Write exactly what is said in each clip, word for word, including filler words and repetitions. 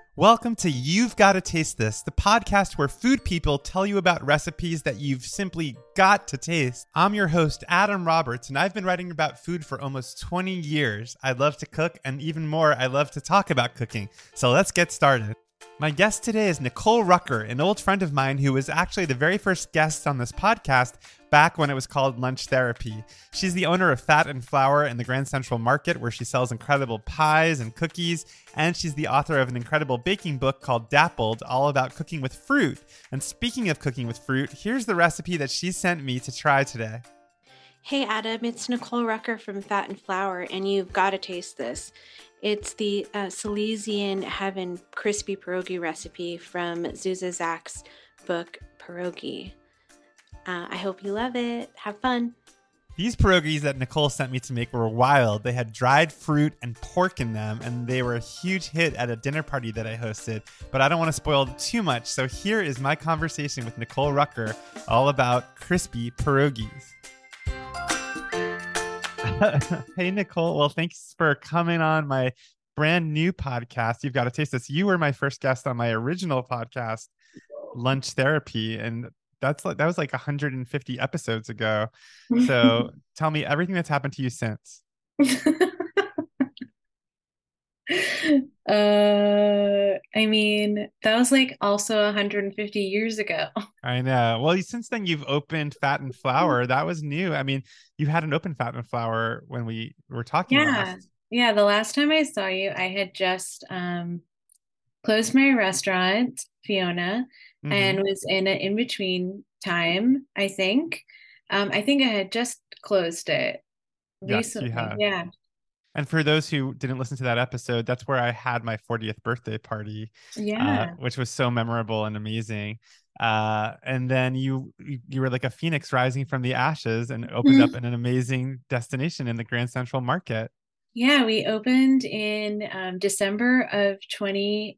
Welcome to You've Gotta Taste This, the podcast where food people tell you about recipes that you've simply got to taste. I'm your host, Adam Roberts, and I've been writing about food for almost twenty years. I love to cook, and even more, I love to talk about cooking. So let's get started. My guest today is Nicole Rucker, an old friend of mine who was actually the very first guest on this podcast back when it was called Lunch Therapy. She's the owner of Fat and Flour in the Grand Central Market, where she sells incredible pies and cookies, and she's the author of an incredible baking book called Dappled, all about cooking with fruit. And speaking of cooking with fruit, here's the recipe that she sent me to try today. Hey Adam, it's Nicole Rucker from Fat and Flour, and you've got to taste this. It's the uh, Silesian Heaven crispy pierogi recipe from Zuzia Zak's book, Pierogi. Uh, I hope you love it. Have fun. These pierogies that Nicole sent me to make were wild. They had dried fruit and pork in them, and they were a huge hit at a dinner party that I hosted. But I don't want to spoil too much, so here is my conversation with Nicole Rucker all about crispy pierogies. Hey, Nicole. Well, thanks for coming on my brand new podcast. You've Got to Taste This. You were my first guest on my original podcast, Lunch Therapy, and that's like that was like one hundred fifty episodes ago. So tell me everything that's happened to you since. uh, I mean, that was like also one hundred fifty years ago. I know. Well, since then you've opened Fat and Flour. That was new. I mean, you had an open Fat and Flour when we were talking. Yeah. Last. Yeah. The last time I saw you, I had just um, closed my restaurant, Fiona, mm-hmm. and was in an in-between time, I think. Um, I think I had just closed it yes, recently. You had. Yeah. And for those who didn't listen to that episode, that's where I had my fortieth birthday party, yeah, uh, which was so memorable and amazing. Uh, and then you you were like a phoenix rising from the ashes and opened up in an amazing destination in the Grand Central Market. Yeah, we opened in um, December of twenty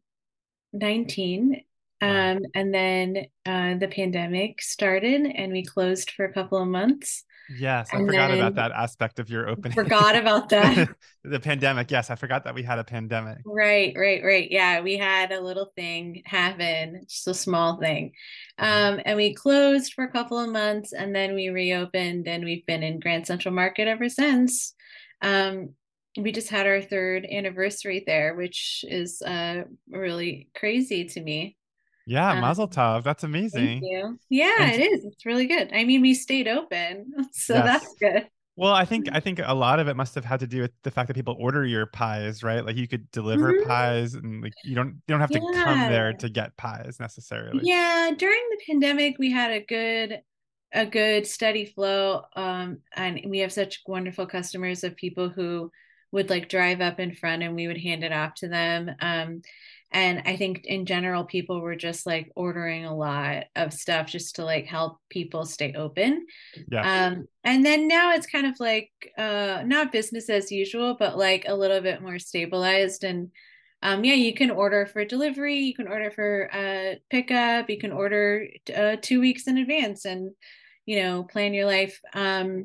nineteen. Wow. Um, and then uh, the pandemic started and we closed for a couple of months. Yes, I and forgot about that aspect of your opening. Forgot about that. The pandemic. Yes, I forgot that we had a pandemic. Right, right, right. Yeah, we had a little thing happen, just a small thing. Um, and we closed for a couple of months and then we reopened and we've been in Grand Central Market ever since. Um, we just had our third anniversary there, which is uh, really crazy to me. Yeah, Mazel Tov. That's amazing. Thank you. Yeah, and it is. It's really good. I mean, we stayed open, so yes. That's good. Well, I think I think a lot of it must have had to do with the fact that people order your pies, right? Like you could deliver mm-hmm. pies, and like you don't you don't have to yeah. come there to get pies necessarily. Yeah, during the pandemic, we had a good a good steady flow, um, and we have such wonderful customers of people who would like drive up in front, and we would hand it off to them. Um, And I think in general, people were just like ordering a lot of stuff just to like help people stay open. Yeah. Um, and then now it's kind of like uh, not business as usual, but like a little bit more stabilized. And um, yeah, you can order for delivery, you can order for uh, pickup, you can order uh, two weeks in advance and, you know, plan your life. Um,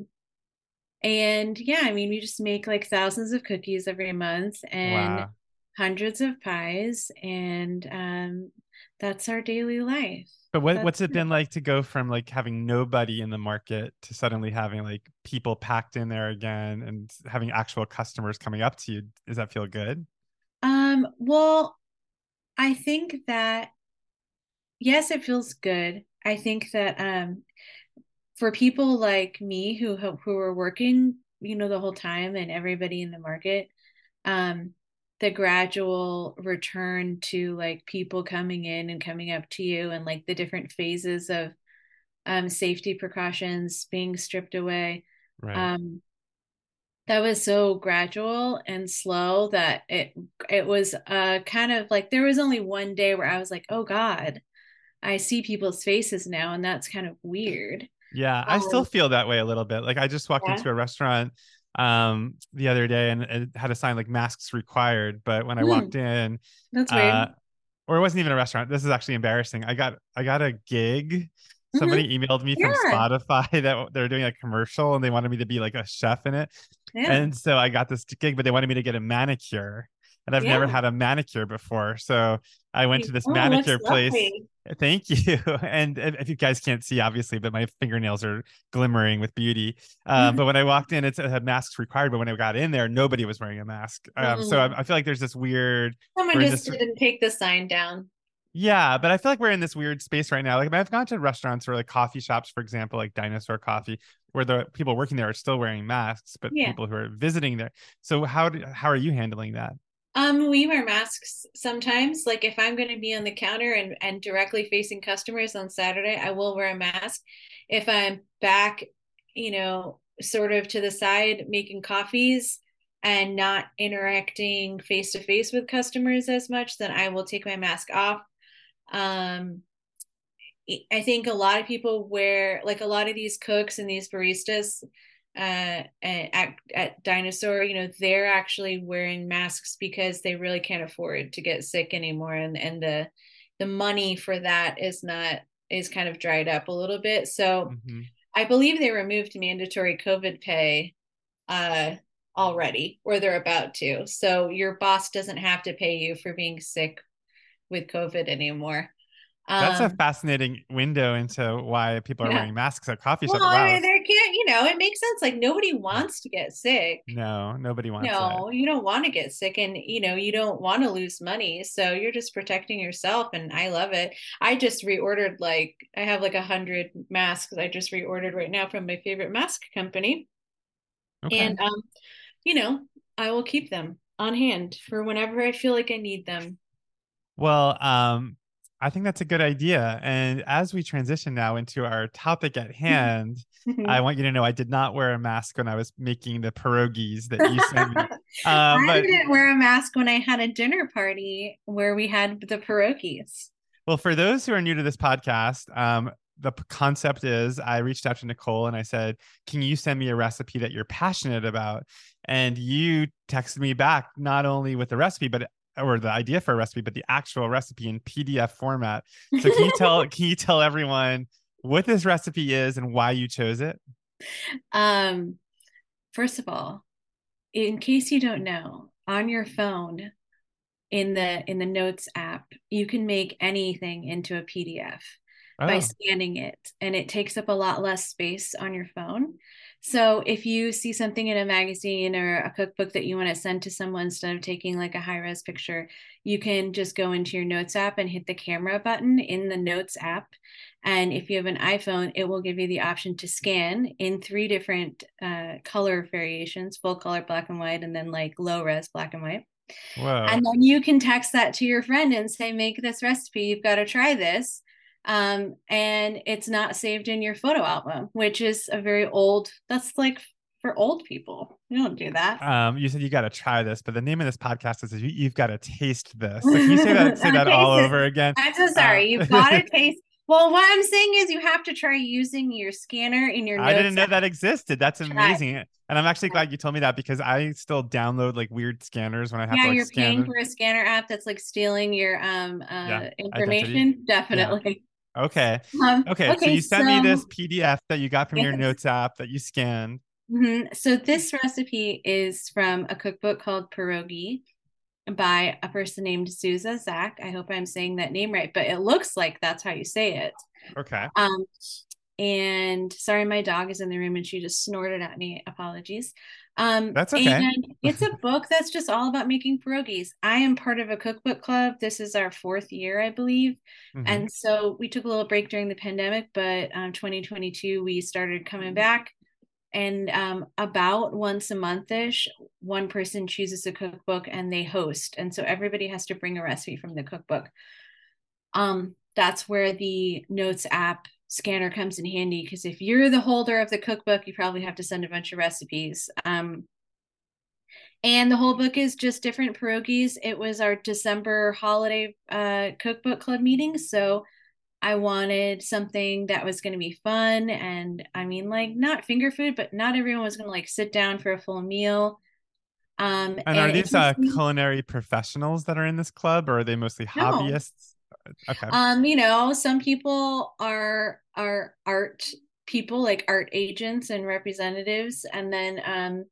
and yeah, I mean, we just make like thousands of cookies every month and wow. hundreds of pies, and um, that's our daily life. But what, that's what's it been like to go from like having nobody in the market to suddenly having like people packed in there again and having actual customers coming up to you? Does that feel good? Um, well, I think that, yes, it feels good. I think that um, for people like me who who are working, you know, the whole time and everybody in the market, um, the gradual return to like people coming in and coming up to you and like the different phases of um, safety precautions being stripped away. Right. Um, that was so gradual and slow that it, it was uh, kind of like, there was only one day where I was like, oh God, I see people's faces now. And that's kind of weird. Yeah. I um, still feel that way a little bit. Like I just walked yeah. into a restaurant um the other day and it had a sign like masks required, but when I mm. walked in, that's weird. Uh, or it wasn't even a restaurant. This is actually embarrassing. I got I got a gig. Somebody mm-hmm. emailed me from yeah. Spotify that they're doing a commercial and they wanted me to be like a chef in it. Yeah. And so I got this gig, but they wanted me to get a manicure. and I've never Yeah. had a manicure before. So I went to this Oh, it looks manicure place. lovely. Thank you. And if if you guys can't see, obviously, but my fingernails are glimmering with beauty. Um, but when I walked in, it had masks required. But when I got in there, nobody was wearing a mask. Um, so Mm. I, I feel like there's this weird, Someone we're in just this, didn't take the sign down. yeah, but I feel like we're in this weird space right now. Like I've gone to restaurants or like coffee shops, for example, like Dinosaur Coffee, where the people working there are still wearing masks, but Yeah. people who are visiting there. So how do, how are you handling that? Um, we wear masks sometimes. Like if I'm going to be on the counter and, and directly facing customers on Saturday, I will wear a mask. If I'm back, you know, sort of to the side making coffees and not interacting face to face with customers as much, then I will take my mask off. Um, I think a lot of people wear, like a lot of these cooks and these baristas uh, at, at Dinosaur, you know, they're actually wearing masks because they really can't afford to get sick anymore. And, and the, the money for that is not, is kind of dried up a little bit. So Mm-hmm. I believe they removed mandatory COVID pay uh, already, or they're about to. So your boss doesn't have to pay you for being sick with COVID anymore. That's a Um, fascinating window into why people are yeah. wearing masks at coffee Well, shops. I Wow. mean, there can't, you know, it makes sense. Like nobody wants to get sick. No, nobody wants it. No, you don't want to get sick and, you know, you don't want to lose money. So you're just protecting yourself. And I love it. I just reordered, like, I have like a hundred masks I just reordered right now from my favorite mask company. Okay. And, um, you know, I will keep them on hand for whenever I feel like I need them. Well, um, I think that's a good idea. And as we transition now into our topic at hand, I want you to know I did not wear a mask when I was making the pierogies that you sent me. Um, I but didn't wear a mask when I had a dinner party where we had the pierogies. well, for those who are new to this podcast, um, the p- concept is I reached out to Nicole and I said, "Can you send me a recipe that you're passionate about?" And you texted me back not only with the recipe, but or the idea for a recipe, but the actual recipe in P D F format. So can you tell can you tell everyone what this recipe is and why you chose it? Um, first of all, in case you don't know, on your phone in the in the Notes app, you can make anything into a P D F by Oh, scanning it, and it takes up a lot less space on your phone. So if you see something in a magazine or a cookbook that you want to send to someone instead of taking like a high res picture, you can just go into your Notes app and hit the camera button in the Notes app. And if you have an iPhone, it will give you the option to scan in three different uh, color variations: full color, black and white, and then like low res black and white. whoa. And then you can text that to your friend and say, make this recipe. You've got to try this. Um, and it's not saved in your photo album, which is a very old, that's like for old people. You don't do that. Um, you said you got to try this, but the name of this podcast is you, you've got to taste this. So can you say that say that all Taste it. over again? I'm so Uh, sorry. You've got to taste. Well, what I'm saying is you have to try using your scanner in your I Notes didn't know app. that existed. That's Try. amazing. And I'm actually glad you told me that because I still download like weird scanners when I have Yeah, to like you're scan paying them. for a scanner app that's like stealing your um Yeah, uh identity. information. Yeah. Definitely. Okay. Um, Okay. So okay, you sent me this so P D F that you got from your yes. notes app that you scanned. Mhm. So this recipe is from a cookbook called Pierogi by a person named Zuza Zak. I hope I'm saying that name right, but it looks like that's how you say it. Okay. Um, and sorry, my dog is in the room and she just snorted at me. Apologies. Um, That's okay. and it's a book that's just all about making pierogies. I am part of a cookbook club. This is our fourth year, I believe. Mm-hmm. And so we took a little break during the pandemic, but um, twenty twenty-two, we started coming back. And um, about once a month-ish, one person chooses a cookbook and they host. And so everybody has to bring a recipe from the cookbook. Um, that's where the Notes app scanner comes in handy, because if you're the holder of the cookbook, you probably have to send a bunch of recipes. Um, and the whole book is just different pierogies. It was our December holiday uh, cookbook club meeting. So I wanted something that was going to be fun. And I mean, like, not finger food, but not everyone was going to like sit down for a full meal. Um, And are and these uh, interesting, culinary professionals that are in this club, or are they mostly no, hobbyists? Okay. um, you know, some people are are art people, like art agents and representatives, and then um,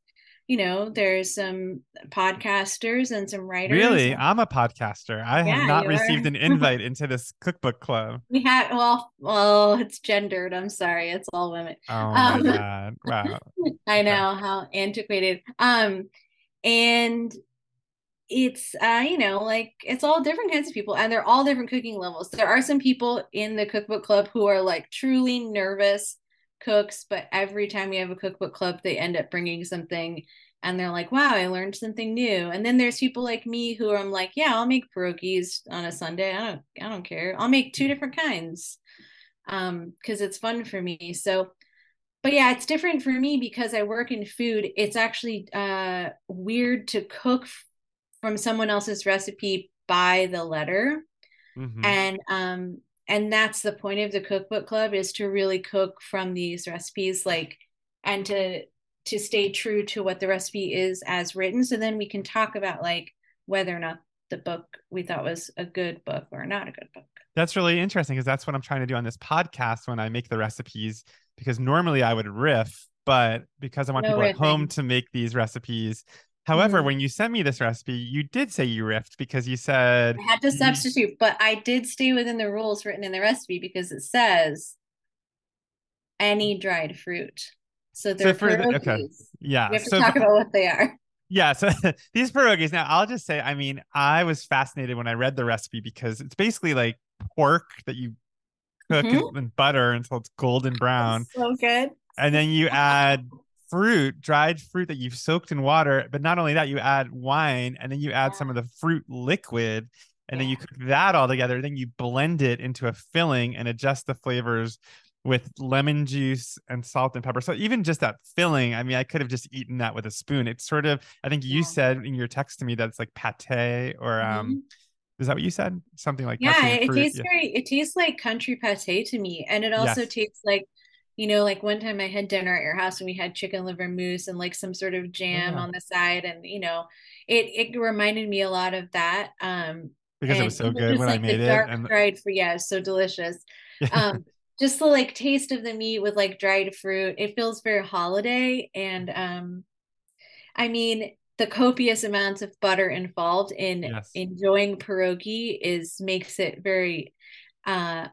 you know, there's some podcasters and some writers. Really? I'm a podcaster. I have Yeah, not you received are. an invite into this cookbook club. We had, well, well, it's gendered. I'm sorry, it's all women. Oh my Um, God. Wow. I Okay. know how antiquated. Um, and it's uh you know, like it's all different kinds of people and they're all different cooking levels. There are some people in the cookbook club who are like truly nervous cooks, but every time we have a cookbook club they end up bringing something and they're like, wow, I learned something new. And then there's people like me who I'm like, yeah, I'll make pierogies on a Sunday. I don't I don't care. I'll make two different kinds um because it's fun for me. So but yeah, it's different for me because I work in food. It's actually uh weird to cook from someone else's recipe by the letter. Mm-hmm. And um and that's the point of the cookbook club, is to really cook from these recipes, like, and to to stay true to what the recipe is as written, so then we can talk about like whether or not the book we thought was a good book or not a good book. That's really interesting because that's what I'm trying to do on this podcast when I make the recipes. Because normally I would riff, but because I want No people at home riffing. to make these recipes. However, Mm-hmm. when you sent me this recipe, you did say you riffed because you said I had to you, substitute, but I did stay within the rules written in the recipe because it says any dried fruit. So so they're for the okay. pierogies. Yeah. We have to So talk about what they are. yeah, so these pierogies. Now, I'll just say, I mean, I was fascinated when I read the recipe because it's basically like pork that you cook in, Mm-hmm. in butter until it's golden brown, So good. and then you add fruit, dried fruit that you've soaked in water. But not only that, you add wine, and then you add some of Yeah. the fruit liquid, and then Yeah. you cook that all together. Then you blend it into a filling and adjust the flavors with lemon juice and salt and pepper. So even just that filling, I mean, I could have just eaten that with a spoon. It's sort of, I think you Yeah. said in your text to me that it's like pate or um, Mm-hmm. is that what you said? Something like pate Yeah, and it fruit. tastes Yeah. very, it tastes like country pate to me. And it also Yes. tastes like, you know, like one time I had dinner at your house and we had chicken liver mousse and like some sort of Oh jam yeah. on the side. And, you know, it it reminded me a lot of that. Um, Because it was and so even good just when I like the made it. dark And dried fruit, yeah, it's so delicious. yeah. Um, just the like taste of the meat with like dried fruit, it feels very holiday. And um I mean, the copious amounts of butter involved in Yes. enjoying pierogi is makes it very uh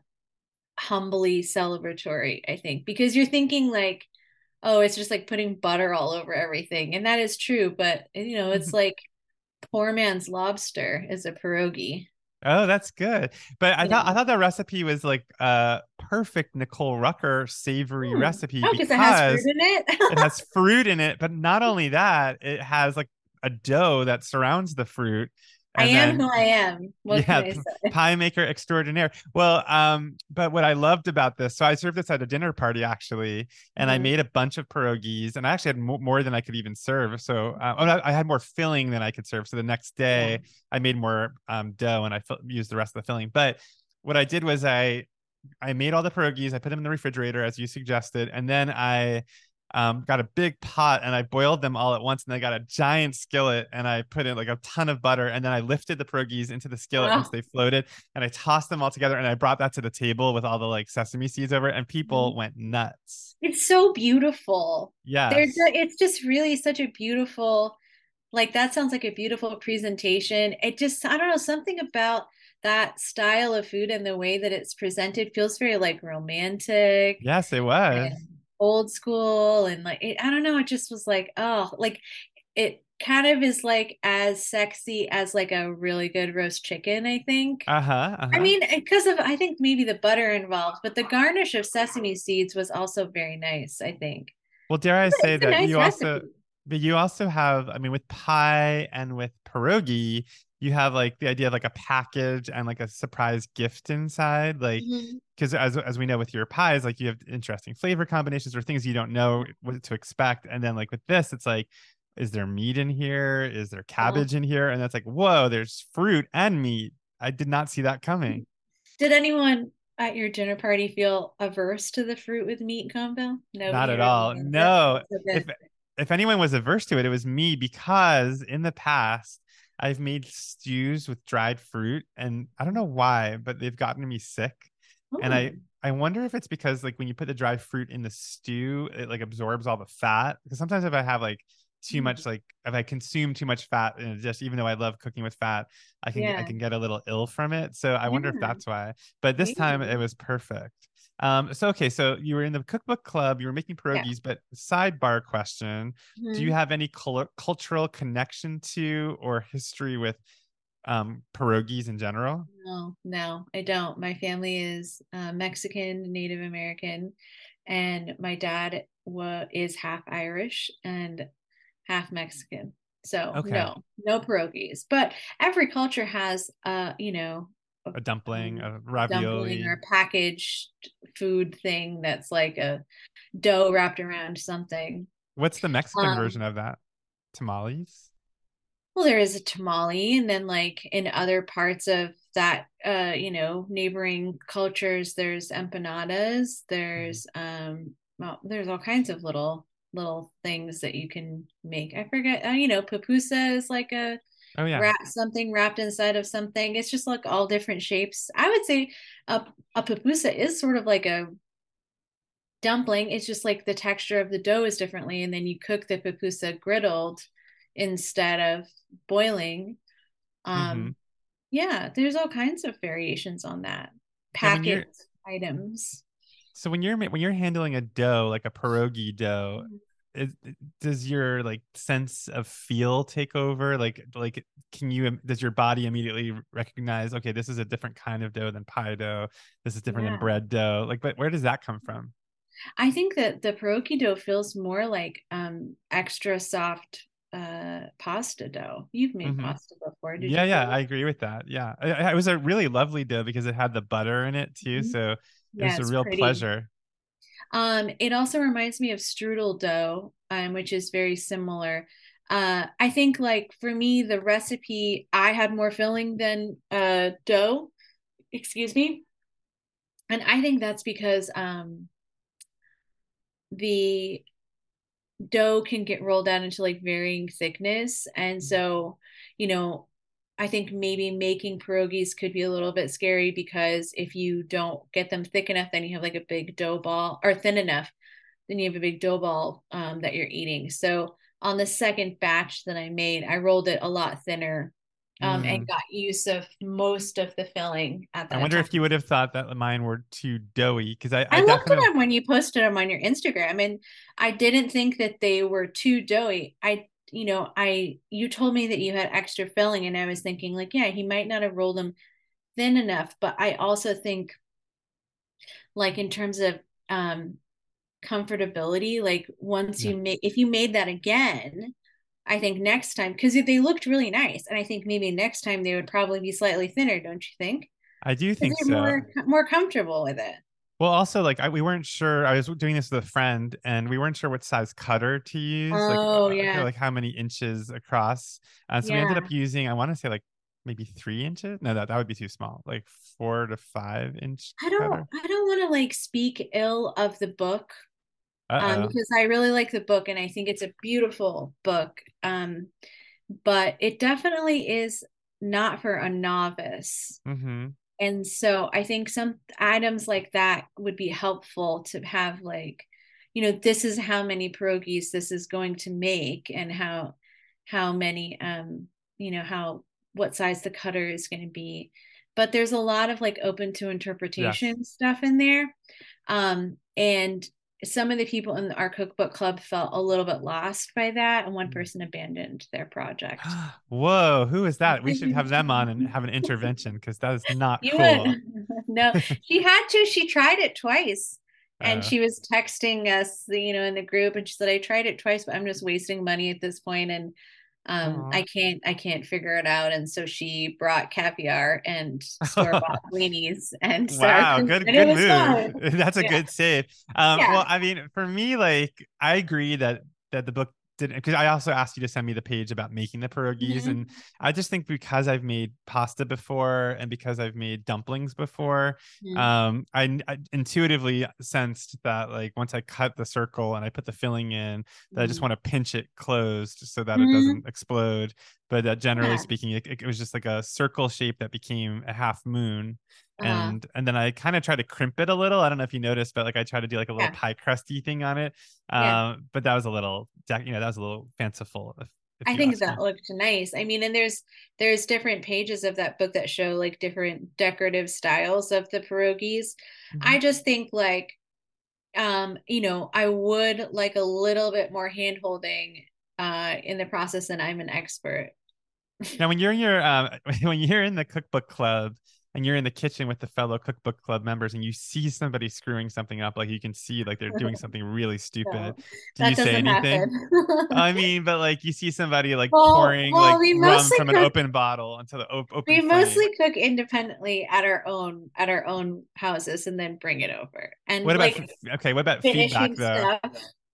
humbly celebratory, I think, because you're thinking like, oh, it's just like putting butter all over everything. And that is true, but you know, it's like poor man's lobster is a pierogi, Oh, that's good. But I you thought I know. thought that recipe was like a perfect Nicole Rucker savory Hmm. recipe Oh, because it has fruit because in it it. has fruit in it, but not only that, it has like a dough that surrounds the fruit. I And am who then I am. What can yeah, I p- say? pie maker extraordinaire. Well, um, but what I loved about this, so I served this at a dinner party actually, and I Mhm. made a bunch of pierogies, and I actually had mo- more than I could even serve. So uh, oh, I I had more filling than I could serve. So the next Yeah. day, I made more um, dough, and I fi- used the rest of the filling. But what I did was I I made all the pierogies. I put them in the refrigerator as you suggested, and then I um, got a big pot and I boiled them all at once. And I got a giant skillet and I put in like a ton of butter. And then I lifted the pierogies into the skillet once Oh. they floated, and I tossed them all together. And I brought that to the table with all the like sesame seeds over it, and people went nuts. It's so beautiful. There's Yes. a, it's just really such a beautiful, like that sounds like a beautiful presentation. It just, I don't know, something about that style of food and the way that it's presented feels very like romantic Yes, it was. and old school and like it, I don't know, it just was like, oh, like it kind of is like as sexy as like a really good roast chicken, I think. Uh huh. Uh I huh. mean, because of I think maybe the butter involved, but the garnish of sesame seeds was also very nice, I think. Well, dare I say It's a that nice you also, recipe. but you also have, I mean, with pie and with pierogi, you have like the idea of like a package and like a surprise gift inside. Like, Mhm. because as as we know with your pies, like you have interesting flavor combinations or things you don't know what to expect. And then like with this, it's like, is there meat in here? Is there Uh, cabbage in here? And that's like, whoa, there's fruit and meat. I did not see that coming. did anyone at your dinner party feel averse to the fruit with meat combo? Not Nobody at really all. loved it. No. That's so If good. if anyone was averse to it, it was me because in the past I've made stews with dried fruit and I don't know why, but they've gotten me sick. And I Mm. I wonder if it's because like when you put the dried fruit in the stew, it like absorbs all the fat. Because sometimes if I have like too much, like if I consume too much fat, and just even though I love cooking with fat, I can I Yeah. can get a little ill from it. So I wonder if Yeah. that's why. But this time it Maybe. was perfect. Um, so okay, so you were in the cookbook club, you were making Yeah. pierogies, but sidebar question: do you Mhm. have any cul- cultural connection to or history with um pierogies in general? No, no, I don't. My family is uh, Mexican, Native American, and my dad wa is half Irish and half Mexican. So Okay, no, no pierogies. But every culture has, uh, you know, a, a dumpling, um, a a dumpling or ravioli. a packaged food thing that's like a dough wrapped around something. What's the Mexican Um, version of that? Tamales? Well, there is a tamale, and then like in other parts of that, uh, you know, neighboring cultures, there's empanadas. Mhm. There's um, well, there's all kinds of little little things that you can make. I forget, uh, you know, pupusa is like a Oh yeah. wrap something wrapped inside of something. It's just like all different shapes. I would say a a pupusa is sort of like a dumpling. It's just like the texture of the dough is differently, and then you cook the pupusa griddled instead of boiling. Mm-hmm. Um, yeah, there's all kinds of variations on that. Now, when you're Packet items. so when you're ma- when you're handling a dough like a pierogi dough, Mhm. is, does your like sense of feel take over? Like like can you does your body immediately recognize, okay, this is a different kind of dough than pie dough. This is different than Yeah. bread dough. Like, but where does that come from? I think that the pierogi dough feels more like um extra soft uh pasta dough. You've made Mm-hmm. pasta before. Did Yeah, you yeah, feel I agree with that. Yeah, I, I- it was a really lovely dough because it had the butter in it too, it? Mhm. so it Yeah, was a it's real pretty. pleasure. Um, it also reminds me of strudel dough, um, which is very similar. Uh, I think like for me, the recipe I had more filling than uh dough, excuse me. And I think that's because um the dough can get rolled out into like varying thickness. And so, you know, I think maybe making pierogies could be a little bit scary because if you don't get them thick enough, then you have like a big dough ball, or thin enough, then you have a big dough ball um, that you're eating. So on the second batch that I made, I rolled it a lot thinner um, and Mm. got use of most of the filling at I that wonder time. if you would have thought that mine were too doughy because I, I I looked at definitely. them when you posted them on your Instagram, and I didn't think that they were too doughy. I, you know, I you told me that you had extra filling, and I was thinking like, yeah, he might not have rolled them thin enough. But I also think, like in terms of um comfortability, like once Yeah, you make, if you made that again, I think next time, because they looked really nice, and I think maybe next time they would probably be slightly thinner, don't you think? I do Because think you're so. more more comfortable with it. Well, also like I, we weren't sure. I was doing this with a friend, and we weren't sure what size cutter to use, like Oh uh, yeah, like how many inches across. Uh, so we ended up yeah. using, I want to say like maybe three inches. No, that that would be too small. Like four to five inch I don't cutter. I don't want to like speak ill of the book um Uh because I really like the book and I think it's a beautiful book. Um but it definitely is not for a novice. oh. Mm-hmm. And so I think some items like that would be helpful to have, like, you know, this is how many pierogies this is going to make, and how how many um you know how what size the cutter is going to be. But there's a lot of like open to Yes. interpretation stuff in there. Um and some of the people in our cookbook club felt a little bit lost by that, and one person abandoned their project. Whoa, who is that? We should have them on and have an intervention because that is not You cool. would. No, she had to. She tried it twice. And Uh, she was texting us, you know, in the group, and she said, I tried it twice, but I'm just wasting money at this point, and um aw. I can't I can't figure it out. And so she brought caviar and store-bought weenies and Wow, started, good and it good was move. fine. That's a Yeah. good save. Um, Yeah. well, I mean, for me, like I agree that that the book didn't, because I also asked you to send me the page about making the pierogies, and Mhm. I just think because I've made pasta before and because I've made dumplings before, Mhm. um, I, I intuitively sensed that like once I cut the circle and I put the filling in, that I just want to pinch it closed so that it Mhm. doesn't explode. but uh, generally Yeah. speaking, it, it was just like a circle shape that became a half moon. Uh-huh. And and then I kind of tried to crimp it a little. I don't know if you noticed, but like I tried to do like a little Yeah. pie crusty thing on it. Um, Yeah. but that was a little, you know, that was a little fanciful, if, if I you think ask me. that looked nice. I mean, and there's there's different pages of that book that show like different decorative styles of the pierogies. Mhm. I just think like um, you know, I would like a little bit more hand holding uh in the process, and I'm an expert. Now, when you're in your um, when you're in the cookbook club and you're in the kitchen with the fellow cookbook club members and you see somebody screwing something up, like you can see like they're doing something really stupid, No, do you that say doesn't anything? happen. I mean, but like you see somebody like well, pouring well, like we rum mostly from an cook open bottle into the op- we open flame. mostly cook independently at our own at our own houses and then bring it over. And What about like okay? What about feedback finishing though? stuff.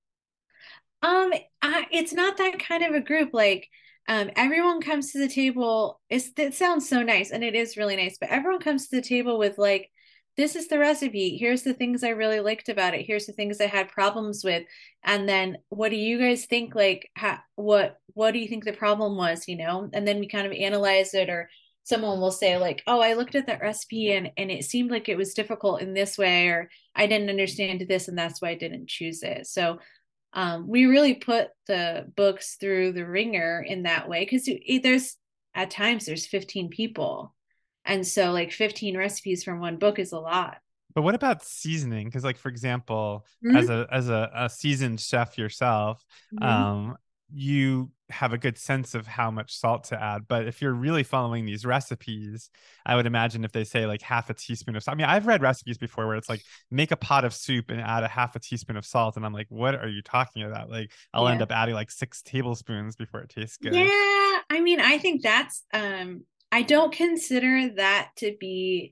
Um, I, it's not that kind of a group. Like, um, everyone comes to the table. It's, it sounds so nice, and it is really nice. But everyone comes to the table with like, this is the recipe. Here's the things I really liked about it. Here's the things I had problems with. And then, what do you guys think? Like, ha, what what do you think the problem was? You know, and then we kind of analyze it, or someone will say like, oh, I looked at that recipe and and it seemed like it was difficult in this way, or I didn't understand this, and that's why I didn't choose it. So um, we really put the books through the ringer in that way, because there's at times there's fifteen people, and so like fifteen recipes from one book is a lot. But what about seasoning? Because, like, for example, as Mm-hmm. a as a, a seasoned chef yourself, Mm-hmm. um, you have a good sense of how much salt to add. But if you're really following these recipes, I would imagine if they say like half a teaspoon of salt. I mean, I've read recipes before where it's like make a pot of soup and add a half a teaspoon of salt, and I'm like, what are you talking about? Like, I'll end Yeah. up adding like six tablespoons before it tastes good. Yeah, I mean, I think that's um I don't consider that to be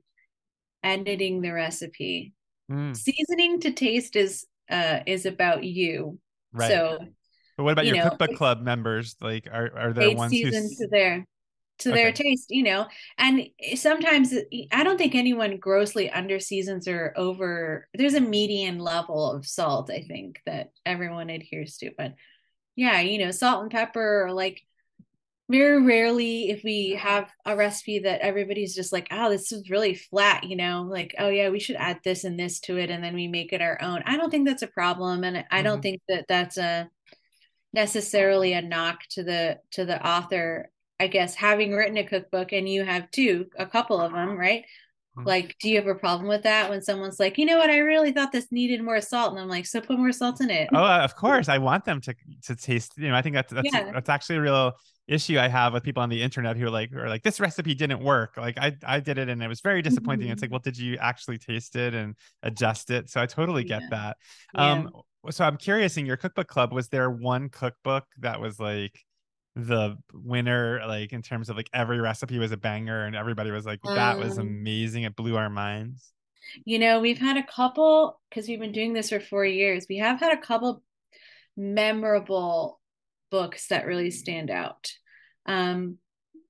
editing the recipe. Mm, Seasoning to taste is uh is about you. right. So, But what about you your know, cookbook club members? Like, are are there they ones who? season to their to their Okay. taste, you know. And sometimes I don't think anyone grossly under seasons or over. There's a median level of salt, I think, that everyone adheres to. But yeah, you know, salt and pepper, or like very rarely if we have a recipe that everybody's just like, oh, this is really flat, you know, like, oh yeah, we should add this and this to it, and then we make it our own. I don't think that's a problem, and I don't Mhm. think that that's a necessarily a knock to the to the author. I guess having written a cookbook, and you have too, a couple of them, right? Mhm. Like, do you have a problem with that when someone's like, you know what, I really thought this needed more salt, and I'm like, so put more salt in it. Oh, uh, of course. I want them to to taste. You know, I think that's that's Yeah. that's actually a real issue I have with people on the internet who are like who are like this recipe didn't work. Like I I did it and it was very disappointing. It's like, well, did you actually taste it and adjust it? So I totally get Yeah. that. Yeah. Um, so I'm curious, in your cookbook club, was there one cookbook that was like the winner, like in terms of like every recipe was a banger and everybody was like, that was Um, amazing. It blew our minds. you know, we've had a couple, because we've been doing this for four years. We have had a couple memorable books that really stand out. Um,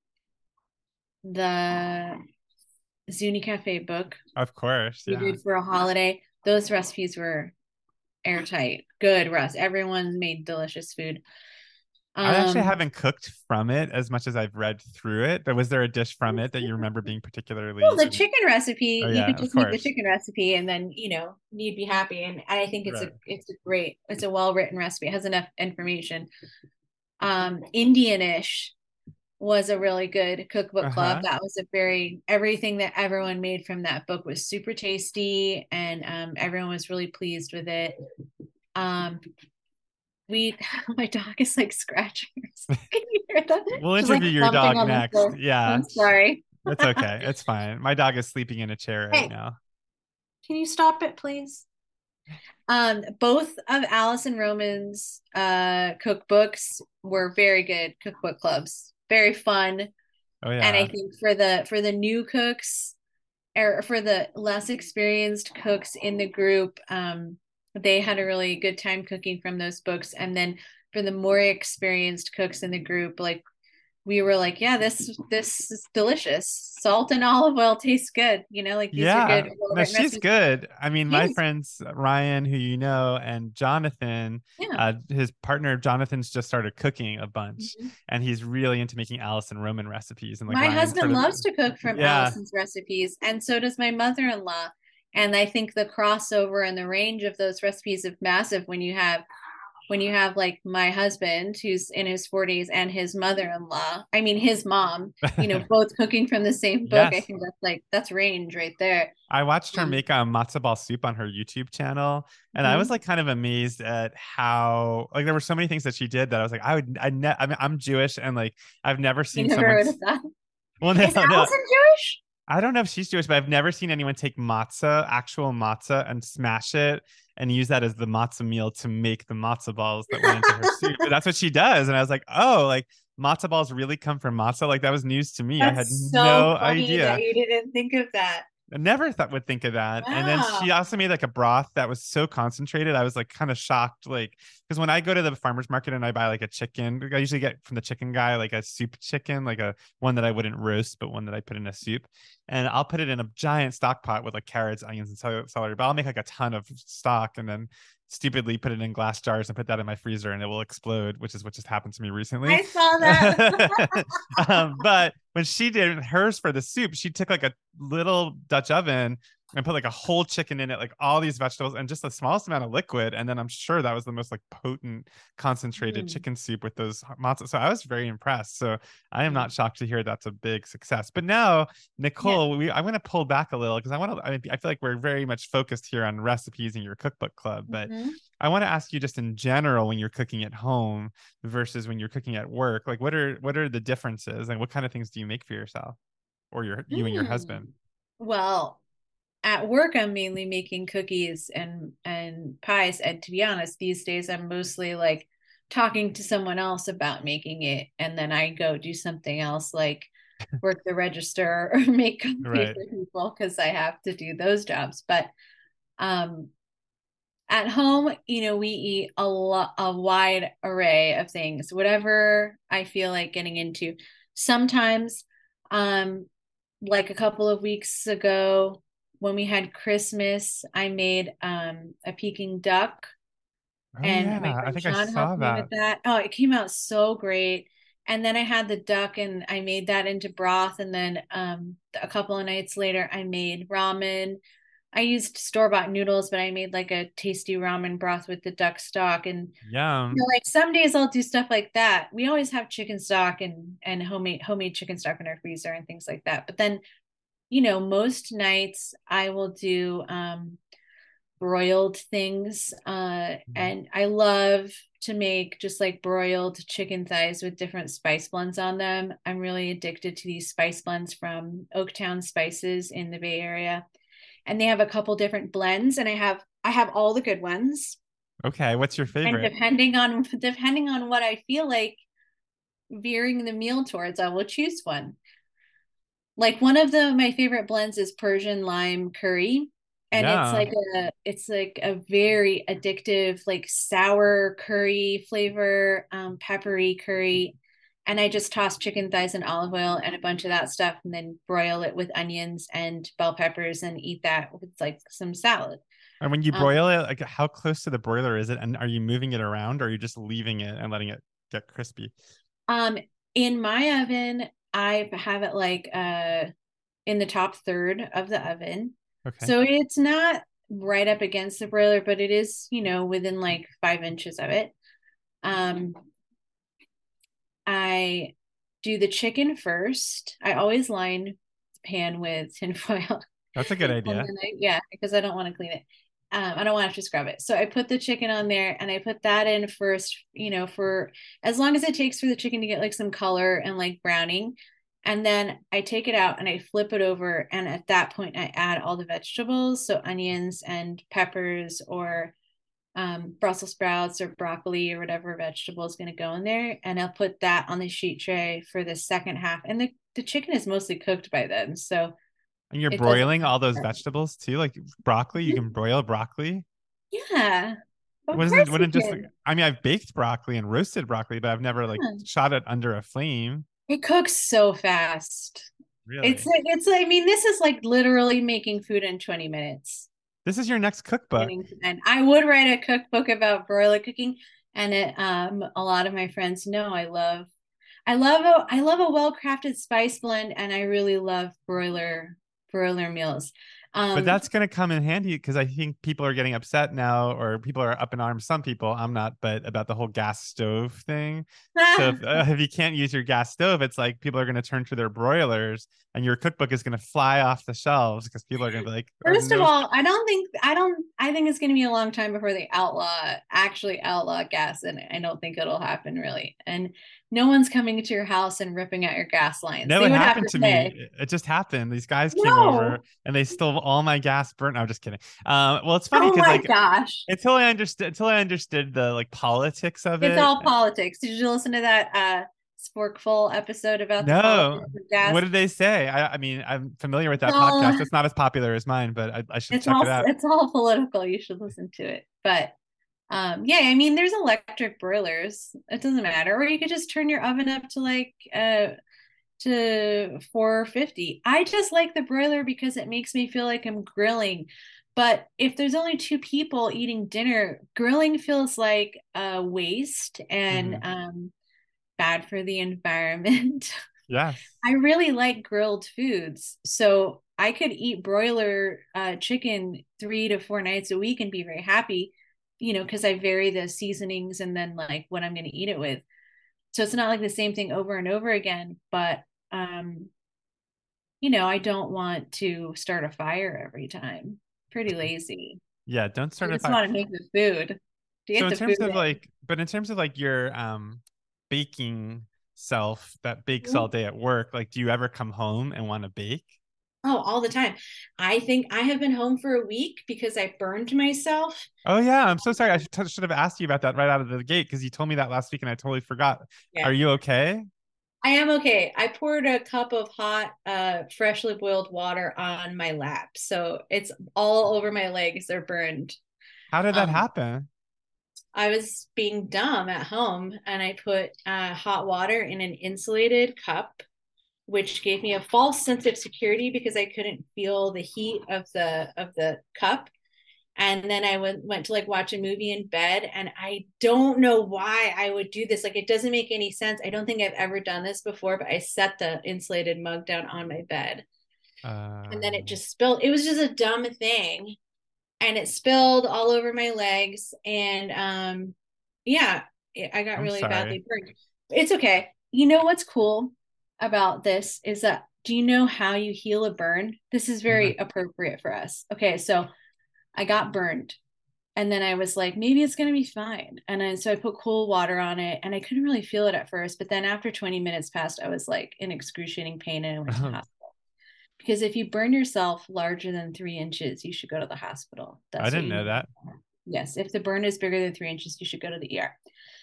the Zuni Cafe book Of course, we yeah. did for a holiday. Those recipes were airtight, good, Russ. Everyone made delicious food. I actually Um, haven't cooked from it as much as I've read through it, but was there a dish from it that you remember being well, particularly? the chicken recipe, Oh you yeah, could of just make the course. chicken recipe, and then you know you'd be happy. And I think it's a Right. it's a great, it's a well written recipe. It has enough information. Um, Indianish was a really good cookbook club. Uh-huh. That was a very, everything that everyone made from that book was super tasty, and um, everyone was really pleased with it. Um, we my dog is like scratching. Can you hear that? We'll She's like interview your thumping dog on the next. floor. Yeah. I'm sorry. It's okay. It's fine. My dog is sleeping in a chair right Hey, now. can you stop it, please? Um, both of Alice and Roman's uh cookbooks were very good cookbook clubs. Very fun. Oh And I yeah. think for the for the new cooks, or for the less experienced cooks in the group, um, they had a really good time cooking from those books. And then for the more experienced cooks in the group, like we were like, yeah, this this is delicious. Salt and olive oil tastes good. You know, like these are Yeah. good No, well-written she's recipes. good. I mean, my Yes. friends Ryan, who you know, and Jonathan, Yeah. uh, his partner Jonathan's just started cooking a bunch, Mhm. and he's really into making Alison Roman recipes. And like My Ryan husband started, loves to cook from yeah. Allison's recipes, and so does my mother-in-law. And I think the crossover and the range of those recipes is massive when you have when you have like my husband who's in his forties and his mother-in-law, I mean his mom, you know, both cooking from the same book. I Yes. think that's like that's range right there. I watched her Um, make a matzo ball soup on her YouTube channel, and I was mhm. like kind of amazed at how like there were so many things that she did that I was like I would I ne- I mean I'm Jewish and like I've never You seen never someone. heard of that? Well, no, Is no, Allison Jewish? I don't know if she's Jewish, but I've never seen anyone take matzah, actual matzah, and smash it and use that as the matzah meal to make the matzah balls that went into her soup. But that's what she does, and I was like, oh, like matzo balls really come from matzah. Like that was news to me. I had That's so no funny that idea. you didn't think of that. I never thought would think of that. And then she Wow. also made like a broth that was so concentrated. I was like kind of shocked. Like, because when I go to the farmer's market and I buy like a chicken, I usually get from the chicken guy like a soup chicken, like a one that I wouldn't roast, but one that I put in a soup. And I'll put it in a giant stock pot with like carrots, onions, and cel- celery. But I'll make like a ton of stock and then stupidly put it in glass jars and put that in my freezer and it will explode, which is what just happened to me recently. I saw that. um, but when she did hers for the soup, she took like a little Dutch oven and put like a whole chicken in it, like all these vegetables and just the smallest amount of liquid. And then I'm sure that was the most like potent, concentrated Mm. chicken soup with those matzo. So I was very impressed. So I am not shocked to hear that's a big success. But now, Nicole, yeah. we I'm going to pull back a little because I want to. I mean, I feel like we're very much focused here on recipes in your cookbook club, but mm-hmm. I want to ask you just in general when you're cooking at home versus when you're cooking at work. Like, what are what are the differences, and what kind of things do you make for yourself, or your you mm. and your husband? Well, at work I'm mainly making cookies and and pies, and to be honest, these days I'm mostly like talking to someone else about making it, and then I go do something else like work the register or make coffee right. for people because I have to do those jobs. But um at home, you know, we eat a lot a wide array of things, whatever I feel like getting into. Sometimes um like a couple of weeks ago when we had Christmas, I made um, a Peking duck, oh, and yeah. my friend I think Sean I saw helped that. me with that. Oh, it came out so great. And then I had the duck, and I made that into broth. And then um, a couple of nights later, I made ramen. I used store-bought noodles, but I made like a tasty ramen broth with the duck stock. And yeah, you know, like some days I'll do stuff like that. We always have chicken stock and and homemade homemade chicken stock in our freezer and things like that. But then, you know, most nights I will do um, broiled things. Uh, and I love to make just like broiled chicken thighs with different spice blends on them. I'm really addicted to these spice blends from Oaktown Spices in the Bay Area. And they have a couple different blends, and I have I have all the good ones. Okay, what's your favorite? And depending on depending on what I feel like veering the meal towards, I will choose one. Like one of the my favorite blends is Persian lime curry, and yeah. it's like a it's like a very addictive like sour curry flavor, um, peppery curry, and I just toss chicken thighs and olive oil and a bunch of that stuff, and then broil it with onions and bell peppers, and eat that with like some salad. And when you broil um, it, like how close to the broiler is it? And are you moving it around, or are you just leaving it and letting it get crispy? Um, in my oven, I have it like uh in the top third of the oven. Okay. So it's not right up against the broiler, but it is, you know, within like five inches of it. Um, I do the chicken first. I always line the pan with tinfoil. That's a good idea. I, yeah, because I don't want to clean it. Um, I don't want to have to scrub it. So I put the chicken on there, and I put that in first, you know, for as long as it takes for the chicken to get like some color and like browning. And then I take it out and I flip it over. And at that point, I add all the vegetables. So onions and peppers, or um, Brussels sprouts or broccoli or whatever vegetable is going to go in there. And I'll put that on the sheet tray for the second half. And the, the chicken is mostly cooked by then. So and you're broiling all those vegetables too, like broccoli. You can broil broccoli. Yeah. Wasn't it? Wouldn't just? Like, I mean, I've baked broccoli and roasted broccoli, but I've never like yeah. shot it under a flame. It cooks so fast. It's Really? like it's I mean, this is like literally making food in twenty minutes. This is your next cookbook. And I would write a cookbook about broiler cooking. And it, um, a lot of my friends know I love, I love a, I love a well-crafted spice blend, and I really love broiler, broiler meals. But Um, that's going to come in handy because I think people are getting upset now, or people are up in arms. Some people, I'm not, but about the whole gas stove thing. So if, uh, if you can't use your gas stove, it's like people are going to turn to their broilers, and your cookbook is going to fly off the shelves because people are going to be like, "Are First of no." all, I don't think I don't I think it's going to be a long time before they outlaw actually outlaw gas, and I don't think it'll happen really. And no one's coming to your house and ripping out your gas lines. No, They it would have happened to to me. pay. It just happened. These guys came over No. and they stole all my gas burnt. No, I'm just kidding. Um, well, it's funny Oh because my like gosh. until I understood until I understood the like politics of It's it. all politics. Did you listen to that uh Sporkful episode about the No, politics of what gas? did they say? I, I mean, I'm familiar with that So podcast. It's not as popular as mine, but I, I should it's check all it out. it's all political. You should listen to it. But um yeah, I mean there's electric broilers. It doesn't matter. Or you could just turn your oven up to like uh to four fifty. I just like the broiler because it makes me feel like I'm grilling. But if there's only two people eating dinner, grilling feels like a waste and Hmm. um bad for the environment. Yes. I really like grilled foods. So I could eat broiler uh, chicken three to four nights a week and be very happy, you know, because I vary the seasonings and then like what I'm going to eat it with. So it's not like the same thing over and over again. But, um, you know, I don't want to start a fire every time. Pretty lazy. Yeah, don't I start a just fire. want to make the food to So get in the food terms of in. like, but in terms of like your um baking self that bakes all Mhm. day at work, like do you ever come home and want to bake? Oh, all the time. I think I have been home for a week because I burned myself. Oh yeah, I'm so sorry. I should, should have asked you about that right out of the gate because you told me that last week and I totally forgot. Are Yeah. you okay? I am okay. I poured a cup of hot, uh, freshly boiled water on my lap, so it's all over my legs. They're burned. How did that Um, happen? I was being dumb at home, and I put uh, hot water in an insulated cup, which gave me a false sense of security because I couldn't feel the heat of the of the cup. And then I went went to like watch a movie in bed, and I don't know why I would do this. Like it doesn't make any sense. I don't think I've ever done this before, but I set the insulated mug down on my bed, and then it Uh, just spilled. It was just a dumb thing, and it spilled all over my legs, and um yeah, it, I got I'm really sorry. badly burned. It's okay. You know what's cool about this is that, do you know how you heal a burn? This is No. very appropriate for us. Okay, so I got burned, and then I was like, maybe it's going to be fine. And then, so I put cool water on it, and I couldn't really feel it at first. But then after twenty minutes passed, I was like in excruciating pain, and I went to the hospital. Because if you burn yourself larger than three inches, you should go to the hospital. I That's what didn't you know need. that. Yes. If the burn is bigger than three inches, you should go to the E R.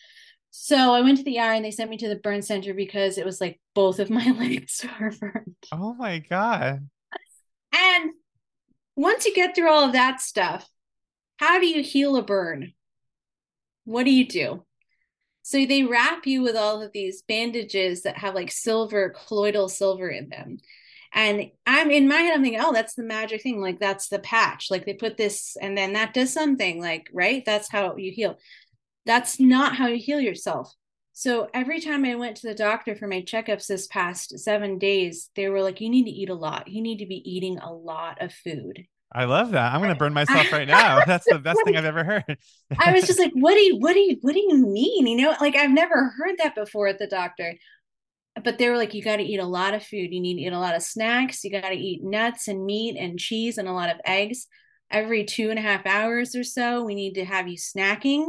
So I went to the E R, and they sent me to the burn center because it was like both of my legs were burned. Oh my God. And once you get through all of that stuff, how do you heal a burn? What do you do? So they wrap you with all of these bandages that have like silver, colloidal silver in them. And I'm in my head, I'm thinking, oh, that's the magic thing. Like that's the patch. Like they put this and then that does something, like, right? That's how you heal. That's not how you heal yourself. So every time I went to the doctor for my checkups this past seven days, they were like, you need to eat a lot. You need to be eating a lot of food. I love that. I'm gonna burn myself right now. I That's the best thing I've ever heard. I was just like, what do you, what do you, what do you mean? You know, like I've never heard that before at the doctor. But they were like, you got to eat a lot of food. You need to eat a lot of snacks. You got to eat nuts and meat and cheese and a lot of eggs. Every two and a half hours or so, we need to have you snacking.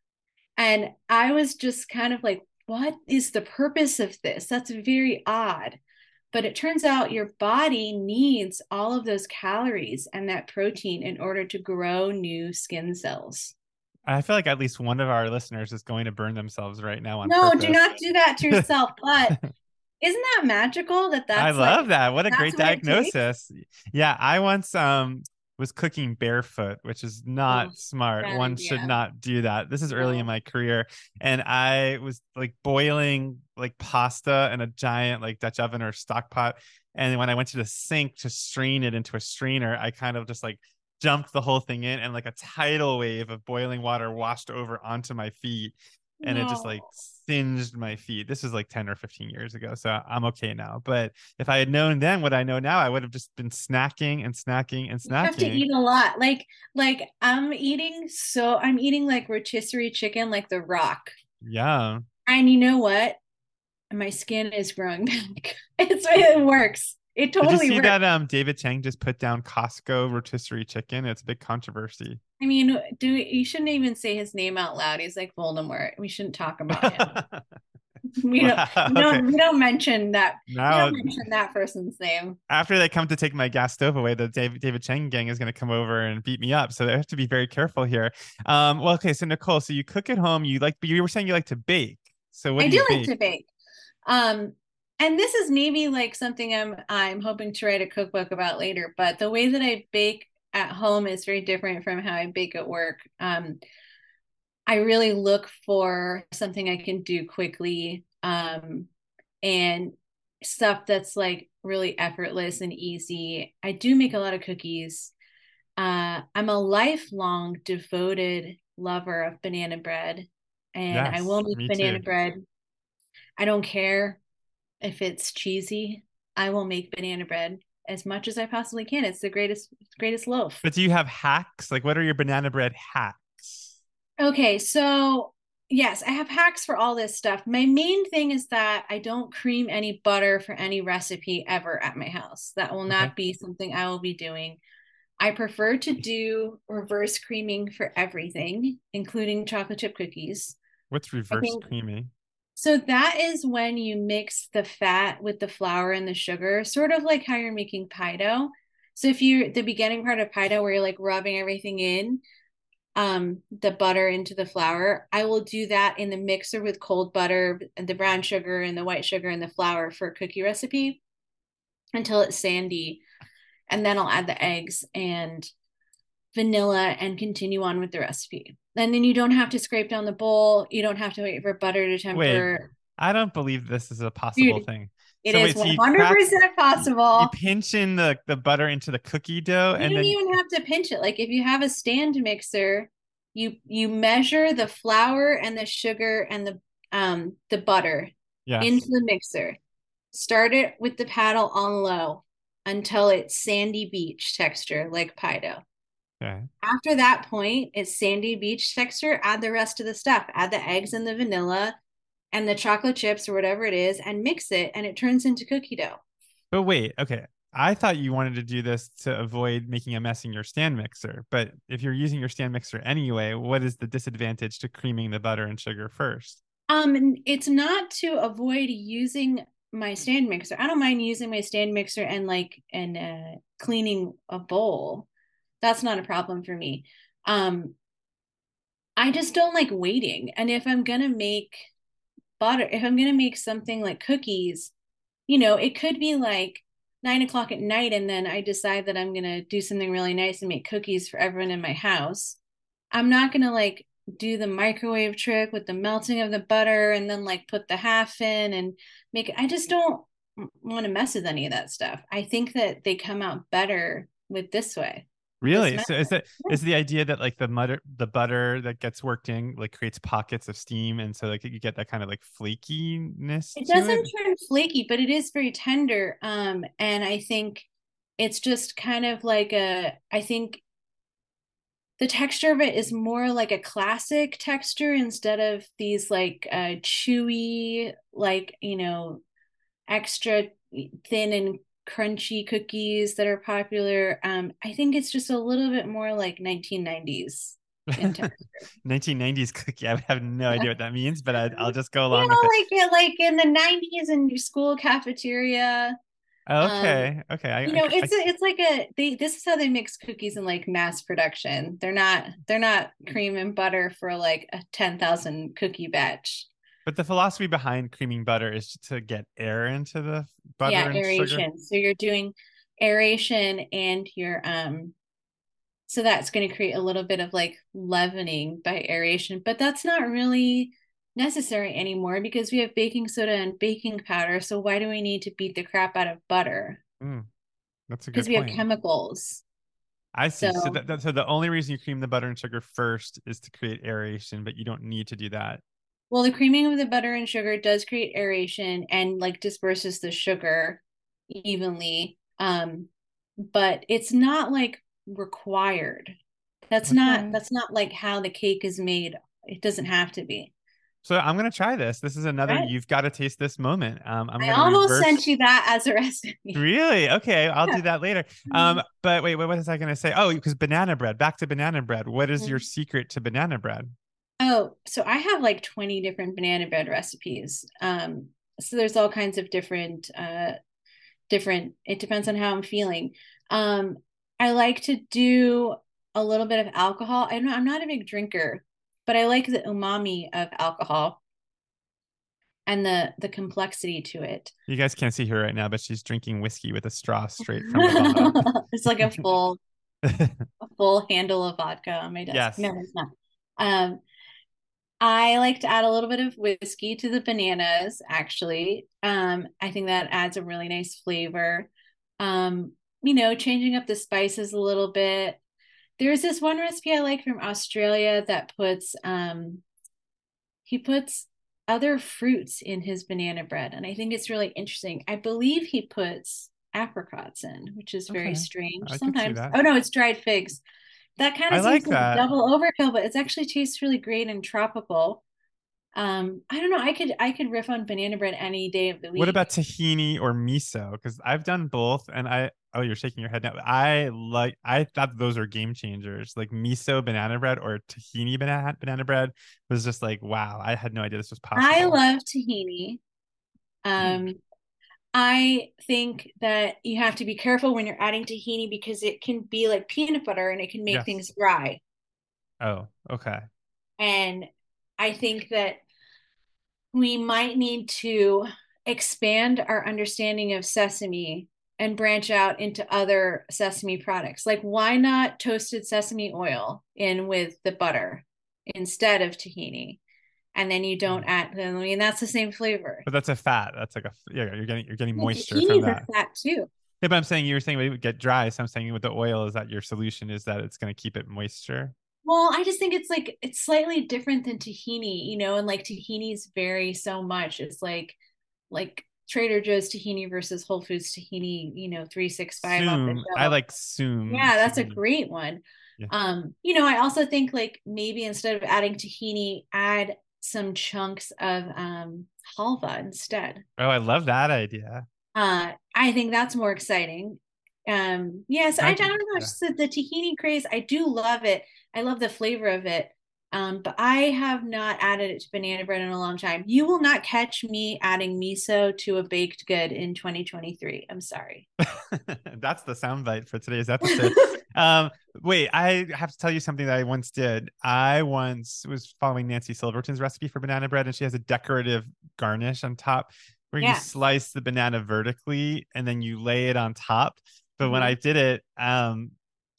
And I was just kind of like, what is the purpose of this? That's very odd. But it turns out your body needs all of those calories and that protein in order to grow new skin cells. I feel like at least one of our listeners is going to burn themselves right now on No, do purpose. not do that to yourself. But isn't that magical that I that's love like, that. What a that's great what it takes? diagnosis. Yeah, I once um was cooking barefoot, which is not Oh, smart. bad One should idea. not do that. This is early in No. my career. And I was like boiling like pasta in a giant like Dutch oven or stock pot. And when I went to the sink to strain it into a strainer, I kind of just like jumped the whole thing in, and like a tidal wave of boiling water washed over onto my feet, and it just like No. singed my feet. This was like ten or fifteen years ago, so I'm okay now. But if I had known then what I know now, I would have just been snacking and snacking and You have to snacking. eat a lot. Like like I'm eating so I'm eating like rotisserie chicken like The Rock. Yeah. And you know what? My skin is growing back. It's it works. It Did you totally see works. that um David Chang just put down Costco rotisserie chicken? It's a big controversy. I mean, do you shouldn't even say his name out loud. He's like Voldemort. We shouldn't talk about him. We don't Wow. we Okay. don't we don't mention that we Now, don't mention that person's name. after they come to take my gas stove away, the David, David Chang gang is going to come over and beat me up. So they have to be very careful here. Um, well, okay. So Nicole, so you cook at home. You like, you were saying you like to bake. So what I do you do like bake? to bake. Um, and this is maybe like something I'm I'm hoping to write a cookbook about later, but the way that I bake at home is very different from how I bake at work. Um, I really look for something I can do quickly, um, and stuff that's like really effortless and easy. I do make a lot of cookies. Uh, I'm a lifelong devoted lover of banana bread, and I will Yes, make me banana too. bread. I don't care if it's cheesy. I will make banana bread as much as I possibly can. It's the greatest greatest loaf. But do you have hacks? Like, what are your banana bread hacks? Okay, so yes, I have hacks for all this stuff. My main thing is that I don't cream any butter for any recipe ever at my house. That will Okay. not be something I will be doing. I prefer to do reverse creaming for everything, including chocolate chip cookies. What's I reverse think creamy? so. That is when you mix the fat with the flour and the sugar, sort of like how you're making pie dough. So if you the beginning part of pie dough where you're like rubbing everything in, um the butter into the flour, I will do that in the mixer with cold butter and the brown sugar and the white sugar and the flour for a cookie recipe until it's sandy, and then I'll add the eggs and vanilla and continue on with the recipe. And then you don't have to scrape down the bowl, you don't have to wait for butter to Wait, temper. I don't believe this is a possible Dude, thing. it So is wait, so you crack, one hundred percent you, you possible. pinch in the, the butter into the cookie dough, You and don't then, even have to pinch it. Like if you have a stand mixer, you you measure the flour and the sugar and the um the butter into yes. the mixer. Start it with the paddle on low until it's sandy beach texture, like pie dough. Okay. After that point, it's sandy beach texture. Add the rest of the stuff. Add the eggs and the vanilla and the chocolate chips or whatever it is, and mix it, and it turns into cookie dough. But wait, okay. I thought you wanted to do this to avoid making a mess in your stand mixer. But if you're using your stand mixer anyway, what is the disadvantage to creaming the butter and sugar first? Um, it's not to avoid using my stand mixer. I don't mind using my stand mixer and like and uh, cleaning a bowl. That's not a problem for me. Um, I just don't like waiting. And if I'm gonna make butter, if I'm gonna make something like cookies, you know, it could be like nine o'clock at night, and then I decide that I'm gonna do something really nice and make cookies for everyone in my house. I'm not gonna like do the microwave trick with the melting of the butter and then like put the half in and make it. I just don't want to mess with any of that stuff. I think that they come out better with this way, with this Really? method. So is it Yeah. is the idea that like the butter the butter that gets worked in like creates pockets of steam, and so like you get that kind of like flakiness It to it? doesn't turn flaky, but it is very tender. Um, and I think it's just kind of like a, I think the texture of it is more like a classic texture instead of these like uh chewy, like, you know, extra thin and crunchy cookies that are popular. Um, I think it's just a little bit more like nineteen nineties in texture. nineteen nineties cookie. I have no idea what that means, but I, I'll just go You along with it. know, like like in the nineties in your school cafeteria. Um, Okay. Okay. I, you I, know, I it's a, it's like a they this is how they mix cookies in like mass production. They're not they're not cream and butter for like a ten thousand cookie batch. but the philosophy behind creaming butter is to get air into the butter Yeah, and sugar. aeration. So you're doing aeration and you're um So that's going to create a little bit of like leavening by aeration, but that's not really necessary anymore because we have baking soda and baking powder. So why do we need to beat the crap out of butter? Mm, that's a Because good we have point. chemicals. I see. So So, that, that so the only reason you cream the butter and sugar first is to create aeration, but you don't need to do that. well, the creaming of the butter and sugar does create aeration and like disperses the sugar evenly. Um, but it's not like required. That's not Okay. that's not like how the cake is made. It doesn't have to be. So I'm gonna try this. This is another Right? you've got to taste this moment. Um, I'm I gonna almost reverse. sent you that as a recipe. Really? Okay, I'll Yeah. do that later. Um, but wait, what was I gonna say? Oh, because banana bread. Back to banana bread. What is your Mhm. secret to banana bread? Oh, so I have like twenty different banana bread recipes. Um, so there's all kinds of different uh different, it depends on how I'm feeling. Um, I like to do a little bit of alcohol. I'm not, I'm not a big drinker, but I like the umami of alcohol and the the complexity to it. You guys can't see her right now, but she's drinking whiskey with a straw straight from the bottle. It's like a full a full handle of vodka on my desk. Yes. No, it's not. Um, I like to add a little bit of whiskey to the bananas, actually. Um, I think that adds a really nice flavor. Um, you know, changing up the spices a little bit. There's this one recipe I like from Australia that puts um he puts other fruits in his banana bread, and I think it's really interesting. I believe he puts apricots in, which is very Okay. strange I could see sometimes. that. Oh no, it's dried figs. That kind I of seems like like that. double overkill, but it actually tastes really great and tropical. Um, I don't know. I could I could riff on banana bread any day of the What week. about tahini or miso? Because I've done both, and I oh, you're shaking your head now. I like I thought those are game changers. Like miso banana bread or tahini banana banana bread was just like wow. I had no idea this was I possible. love tahini. Mm. Um, I think that you have to be careful when you're adding tahini because it can be like peanut butter and it can make Yes. things dry. Oh, okay. And I think that we might need to expand our understanding of sesame and branch out into other sesame products. Like, why not toasted sesame oil in with the butter instead of tahini? And then you don't add, I mean, that's the same flavor. But that's a fat. That's like a yeah. You're getting you're getting Yeah, moisture from tahinis are that. fat too. Yeah, but I'm saying you were saying it would get dry. So I'm saying with the oil is that your solution is that it's going to keep it moisture. Well, I just think it's like it's slightly different than tahini, you know, and like tahinis vary so much. It's like like Trader Joe's tahini versus Whole Foods tahini, you know, three six five on the Soom. I shelf. like soom Yeah, that's a tahini. great one. Yeah. Um, you know, I also think like maybe instead of adding tahini, add some chunks of um halva instead. Oh, I love that idea. Uh, I think that's more exciting. Um, yes, I, I I don't know. yeah. It's just the tahini craze. I do love it. I love the flavor of it. Um, but I have not added it to banana bread in a long time. You will not catch me adding miso to a baked good in twenty twenty-three. I'm sorry. That's the soundbite for today's episode. Um, wait, I have to tell you something that I once did. I once was following Nancy Silverton's recipe for banana bread, and she has a decorative garnish on top where you Yeah. slice the banana vertically and then you lay it on top. But when I Mhm. did it, um,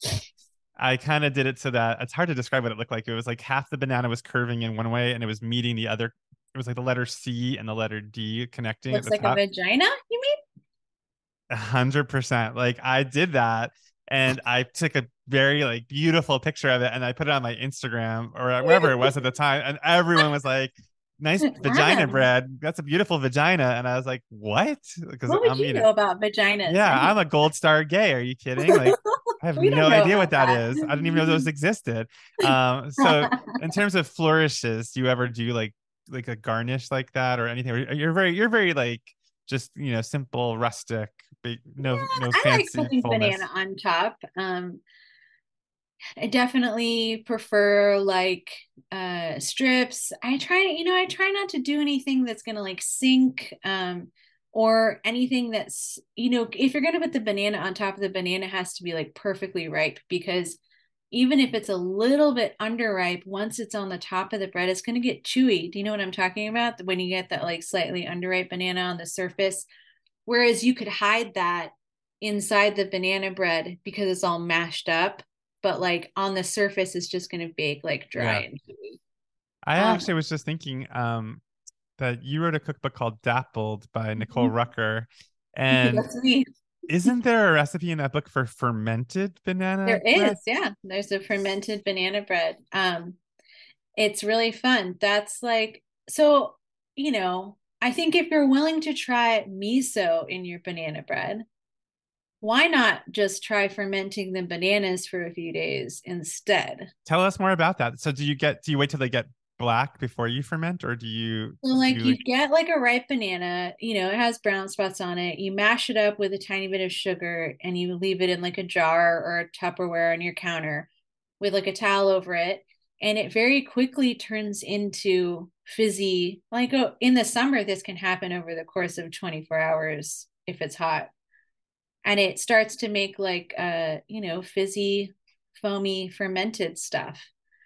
I kind of did it so that it's hard to describe what it looked like. It was like half the banana was curving in one way and it was meeting the other. It was like the letter C and the letter D connecting at Looks the like a top. vagina, you mean? A hundred percent. Like I did that and I took a very like beautiful picture of it and I put it on my Instagram or wherever it was at the time. And everyone was like, nice vagina Adam, bread. That's a beautiful vagina. And I was like, what? Because what would I'm, you you know, know about vaginas yeah, I'm anyway? a gold star gay. Are you kidding? Like, I have We don't no know idea what about that that. is. I didn't even know those existed. Um, so in terms of flourishes, do you ever do like like a garnish like that or anything? Or you're very you're very like just you know simple rustic, but no no I like fancy putting banana fullness. on top. Um, I definitely prefer like uh strips. I try, you know, I try not to do anything that's gonna like sink um or anything that's, you know, if you're gonna put the banana on top of the banana has to be like perfectly ripe because even if it's a little bit underripe, once it's on the top of the bread, it's gonna get chewy. Do you know what I'm talking about? When you get that like slightly underripe banana on the surface. Whereas you could hide that inside the banana bread because it's all mashed up but like on the surface it's just going to bake like dry Yeah. and chewy. I Um, actually was just thinking um, that you wrote a cookbook called Dappled by Nicole mhm. Rucker. And That's me. isn't there a recipe in that book for fermented banana There bread? is, yeah. There's a fermented banana bread. Um, it's really fun. That's like, so, you know, I think if you're willing to try miso in your banana bread, why not just try fermenting the bananas for a few days instead? Tell us more about that. So do you get do you wait till they get black before you ferment, or do you So do like you you like get like a ripe banana, you know, it has brown spots on it. You mash it up with a tiny bit of sugar and you leave it in like a jar or a Tupperware on your counter with like a towel over it. And it very quickly turns into fizzy. Like oh, in the summer, this can happen over the course of twenty-four hours if it's hot. And it starts to make like uh, you know, fizzy, foamy, fermented stuff.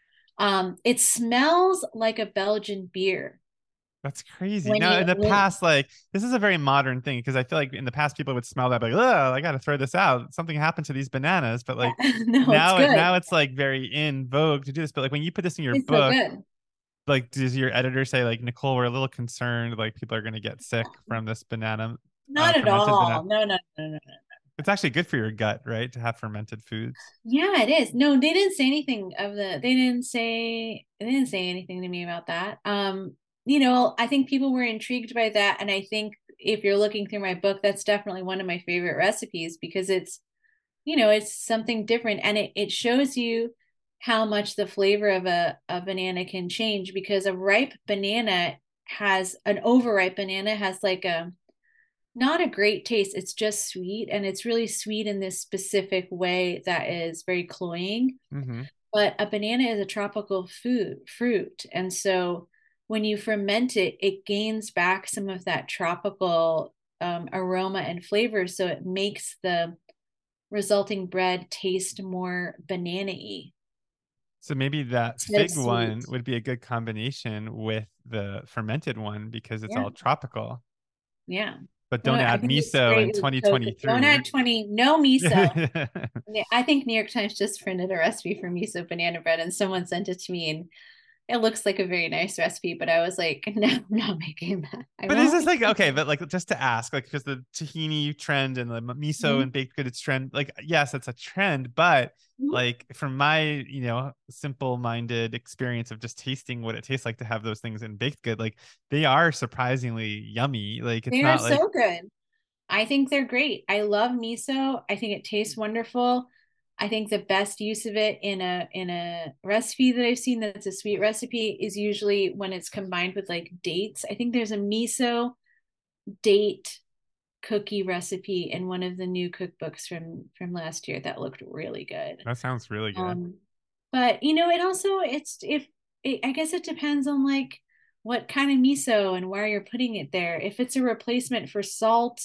Um, it smells like a Belgian beer That's crazy. when Now, you in the when, past, like this is a very modern thing because I feel like in the past people would smell that, like, oh, I got to throw this out. Something happened to these bananas. But like yeah. No, it's now, good. now it's like very in vogue to do this. But like when you put this in your It's so book, good. like does your editor say like, Nicole, we're a little concerned, like people are going to get sick from this banana, uh, Not at fermented banana? all. No, no, no, no, no. It's actually good for your gut, right, to have fermented foods. Yeah, it is. No, they didn't say anything of the they didn't say they didn't say anything to me about that. Um, you know, I think people were intrigued by that. And I think if you're looking through my book, that's definitely one of my favorite recipes because it's, you know, it's something different and it, it shows you how much the flavor of a, a banana can change because a ripe banana has an overripe banana has like a not a great taste. It's just sweet and it's really sweet in this specific way that is very cloying. Mm-hmm. But a banana is a tropical food fruit. And so when you ferment it, it gains back some of that tropical um, aroma and flavor. So it makes the resulting bread taste more banana-y So maybe that instead of fig sweet. one would be a good combination with the fermented one because it's Yeah. all tropical. Yeah. But No, don't I add think it's miso in great with cocoa. Don't twenty twenty-three. add twenty, no miso. Yeah, I think New York Times just printed a recipe for miso banana bread and someone sent it to me and it looks like a very nice recipe, but I was like, no, I'm not making that. I But is won't this like make okay? it. But like just to ask, like because the tahini trend and the miso Mhm. and baked goods trend, like yes, it's a trend, but Mhm. like from my you know simple-minded experience of just tasting what it tastes like to have those things in baked good, like they are surprisingly yummy. Like it's They are not like so good. I think they're great. I love miso. I think it tastes wonderful. I think the best use of it in a in a recipe that I've seen that's a sweet recipe is usually when it's combined with like dates. I think there's a miso date cookie recipe in one of the new cookbooks from from last year that looked really good. that sounds really good. Um, but you know, it also it's if it, I guess it depends on like what kind of miso and why you're putting it there. If it's a replacement for salt,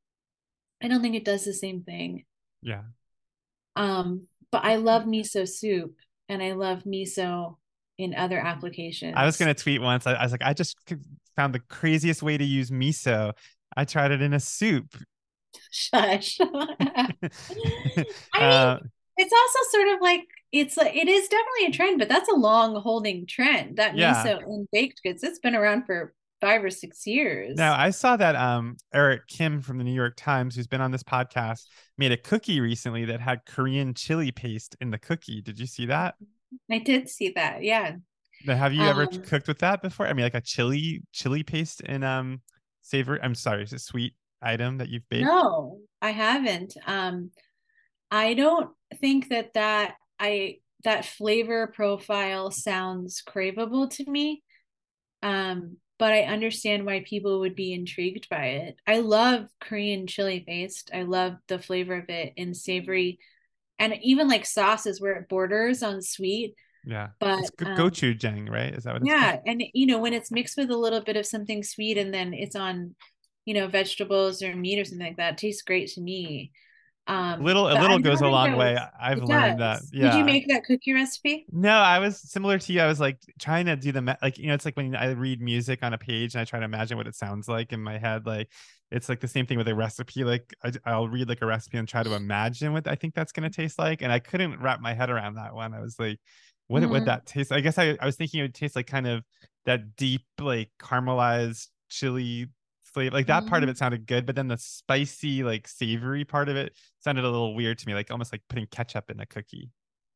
I don't think it does the same thing. Yeah. Um, but I love miso soup and I love miso in other I was applications. gonna tweet once. I, I was like, I just found the craziest way to use miso. I tried it in a soup. Shush. I mean, uh, it's also sort of like it's like it is definitely a trend, but that's a long holding trend. That yeah. miso in baked goods, it's been around for five or six Now years. I saw that um Eric Kim from the New York Times, who's been on this podcast, made a cookie recently that had Korean chili paste in the cookie. Did you see that? I did see that. Yeah. Now, have you ever Um, cooked with that before? I mean, like a chili chili paste in um savory. I'm sorry, it's a sweet item that you've baked. no, I haven't. Um, I don't think that that I that flavor profile sounds craveable to me. Um, but I understand why people would be intrigued by it. I love Korean chili paste. I love the flavor of it in savory and even like sauces where it borders on sweet. Yeah, But it's go- um, gochujang, right? Is that what it's called? yeah, and you know, when it's mixed with a little bit of something sweet and then it's on, you know, vegetables or meat or something like that, it tastes great to me. Um, Little, a but I little goes don't a think long that way. was, I've it learned that. does. Did you Yeah. make that cookie recipe? No, I was similar to you. I was like trying to do the ma- like, you know, it's like when I read music on a page and I try to imagine what it sounds like in my head. Like it's like the same thing with a recipe. Like I, I'll read like a recipe and try to imagine what I think that's going to taste like. And I couldn't wrap my head around that one. I was like, what would Mm. that taste? I guess I, I was thinking it would taste like kind of that deep, like caramelized chili flavor. Like that part of Mm. it sounded good, but then the spicy, like savory part of it sounded a little weird to me, like almost like putting ketchup in a cookie.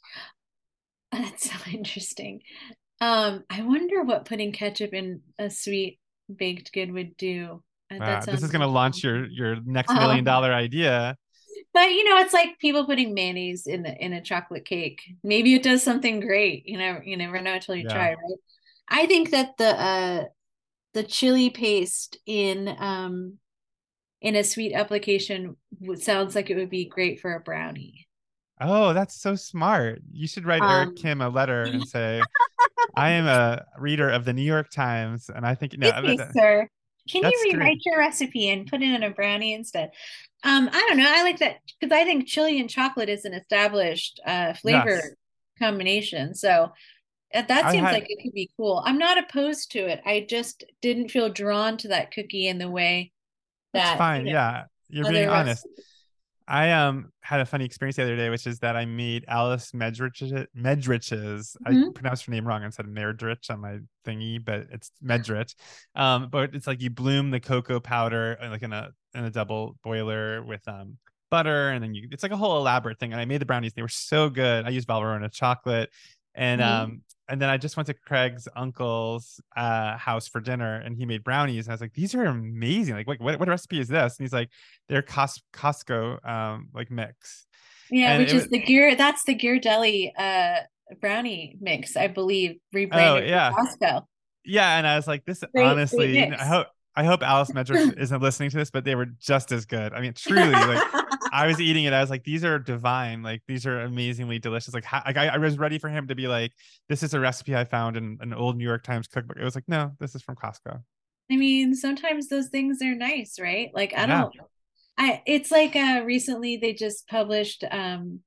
That's so interesting. Um, I wonder what putting ketchup in a sweet baked good would do. Uh, That Wow, this is sounds going to launch your interesting. your next million Um, dollar idea. but you know, it's like people putting mayonnaise in the in a chocolate cake. Maybe it does something great. You know, you never know until you Yeah. try, right? I think that the uh the chili paste in um in a sweet application would sounds like it would be great for a brownie. Oh, that's so smart. You should write Eric Um, Kim a letter and say, I am a reader of the New York Times, and I think no, excuse that- me, that- sir. Can you that's great. rewrite your recipe and put it in a brownie instead? Um, I don't know. I like that because I think chili and chocolate is an established uh, Yes, flavor combination. So that, that I seems had. like it could be cool. I'm not opposed to it. I just didn't feel drawn to that cookie in the way That's that, fine. you know, Yeah, you're being other honest. recipes. I um had a funny experience the other day, which is that I made Alice Medrich Medrich's. I Mhm. pronounced her name wrong and said Merdrich on my thingy, but it's Medrich. Um, but it's like you bloom the cocoa powder uh, like in a in a double boiler with um butter, and then you it's like a whole elaborate thing. And I made the brownies; they were so good. I used Valrhona chocolate, and Mhm. um and then I just went to Craig's uncle's uh house for dinner, and he made brownies. And I was like, these are amazing. Like, what what, what recipe is this? And he's like, they're Cos- Costco um like mix. Yeah, And which it was is the gear. That's the Ghirardelli uh brownie mix, I believe, oh rebranded yeah. for Costco. Yeah, and I was like, this Great, great honestly, I mix. hope I hope Alice Medrich isn't listening to this, but they were just as good. I mean, truly, like I was eating it, I was like, these are divine, like these are amazingly delicious. Like, how, like I, I was ready for him to be like, this is a recipe I found in an old New York Times cookbook. It was like, no, this is from Costco. I mean, sometimes those things are nice, right? Like I Yeah. don't I it's like uh recently they just published um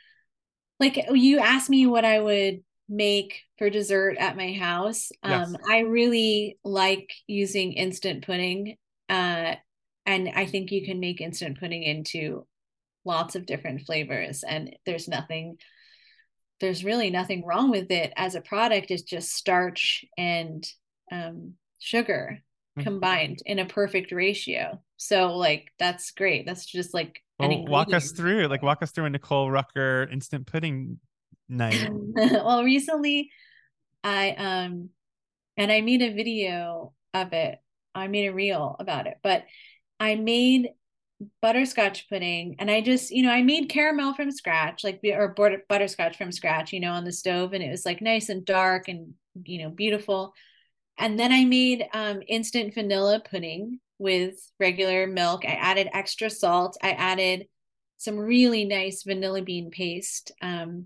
like you asked me what I would make for dessert at my house. Um Yes. I really like using instant pudding. Uh and I think you can make instant pudding into lots of different flavors and there's nothing there's really nothing wrong with it as a product. It's just starch and um, sugar Mhm. combined in a perfect ratio. So like that's great. That's just like an Well, walk us ingredient. through, like walk us through a Nicole Rucker instant pudding night. Well, recently I um and I made a video of it. I made a reel about it, but I made butterscotch pudding and I just, you know, I made caramel from scratch, like or butterscotch from scratch, you know, on the stove and it was like nice and dark and, you know, beautiful. And then I made um, instant vanilla pudding with regular milk. I added extra salt. I added some really nice vanilla bean paste. Um,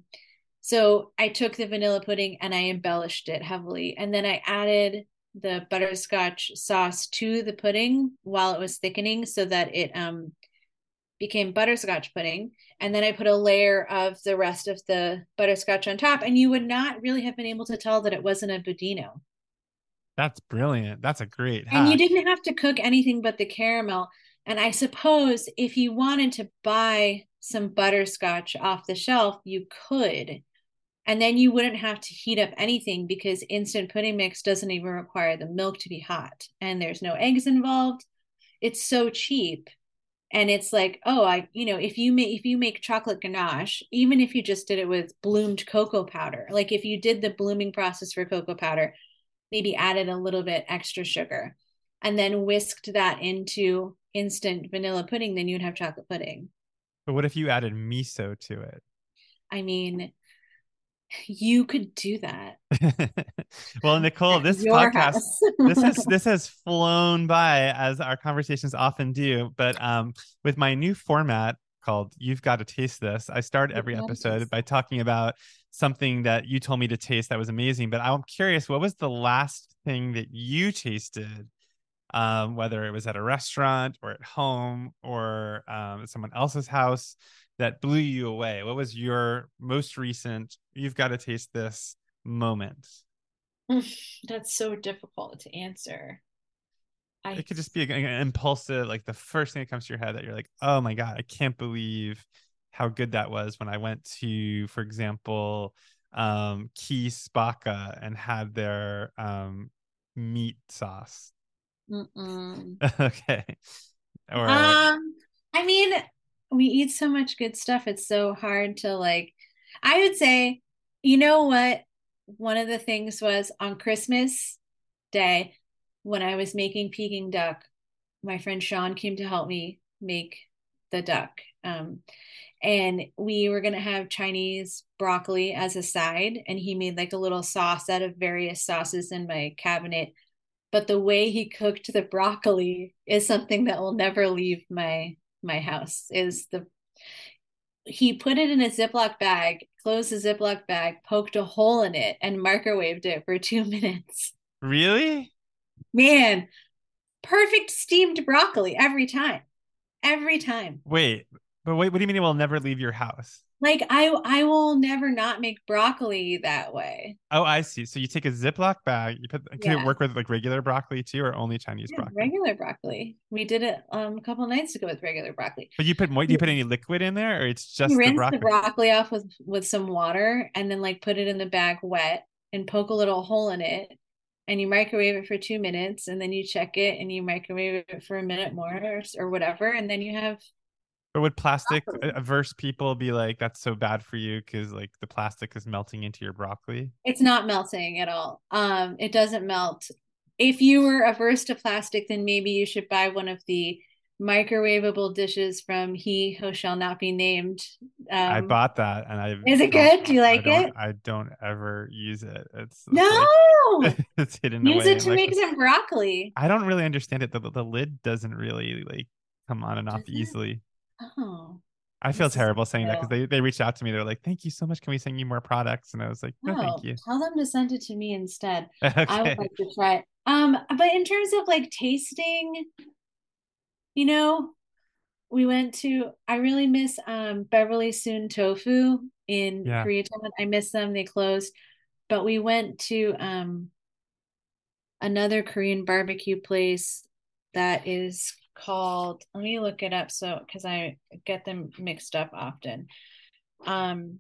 so I took the vanilla pudding and I embellished it heavily. And then I added the butterscotch sauce to the pudding while it was thickening so that it um, became butterscotch pudding. And then I put a layer of the rest of the butterscotch on top. And you would not really have been able to tell that it wasn't a budino. That's brilliant. That's a great And you hack. didn't have to cook anything but the caramel. And I suppose if you wanted to buy some butterscotch off the shelf, you could. And then you wouldn't have to heat up anything because instant pudding mix doesn't even require the milk to be hot. And there's no eggs involved. It's so cheap. And it's like, oh, I, you know, if you make if you make chocolate ganache, even if you just did it with bloomed cocoa powder, like if you did the blooming process for cocoa powder, maybe added a little bit extra sugar and then whisked that into instant vanilla pudding, then you'd have chocolate pudding. But what if you added miso to it? I mean, you could do that Well, Nicole, at this your podcast, house. this has this has flown by as our conversations often do. But um, with my new format called "You've Got to Taste This," I start every episode by talking about something that you told me to taste that was amazing. But I'm curious, what was the last thing that you tasted um, whether it was at a restaurant or at home or um, at someone else's house, that blew you away? What was your most recent, you've got to taste this moment? That's so difficult to answer. I It could just be an impulsive, like the first thing that comes to your head that you're like, oh my God, I can't believe how good that was when I went to, for example, um, Keys Baka and had their um, meat sauce. Mm-mm. Okay. Or um, I mean, we eat so much good stuff. It's so hard to like, I would say, you know what? One of the things was on Christmas Day when I was making Peking duck, my friend Sean came to help me make the duck. Um, and we were going to have Chinese broccoli as a side. And he made like a little sauce out of various sauces in my cabinet. But the way he cooked the broccoli is something that will never leave my my house. Is the he put it in a Ziploc bag, closed the Ziploc bag, poked a hole in it, and microwaved it for two minutes. really? Man, perfect steamed broccoli every time. Every time. Wait, but wait, what do you mean it will never leave your house? Like I I will never not make broccoli that way. Oh, I see. So you take a Ziploc bag, you put, can Yeah. it work with like regular broccoli too, or only Chinese Yeah, broccoli? regular broccoli. We did it um a couple nights ago with regular broccoli. But you put what, do you put any liquid in there, or it's just You the rinse broccoli? the broccoli off with with some water and then like put it in the bag wet and poke a little hole in it and you microwave it for two minutes and then you check it and you microwave it for a minute more or, or whatever and then you have. Or would plastic broccoli. averse people be like, that's so bad for you because like the plastic is melting into your broccoli? It's not melting at all. Um, it doesn't melt. If you were averse to plastic, then maybe you should buy one of the microwavable dishes from He Who Shall Not Be Named. Um, I bought that, and I is it good? Do you like I it? I don't ever use it. It's, it's no. Like, it's hidden Use away. it to Like, make some broccoli. I don't really understand it. The the lid doesn't really like come on and off Does it? easily. Oh. I feel This is terrible saying that cool. because they, they reached out to me. They're like, thank you so much. Can we send you more products? And I was like, no, Oh, thank you. tell them to send it to me instead. I Okay. would like to try it. Um, but in terms of like tasting, you know, we went to, I really miss um Beverly Soon Tofu in Yeah. Koreatown. I miss them. They closed. But we went to um another Korean barbecue place that is called, let me look it up so because I get them mixed up often. Um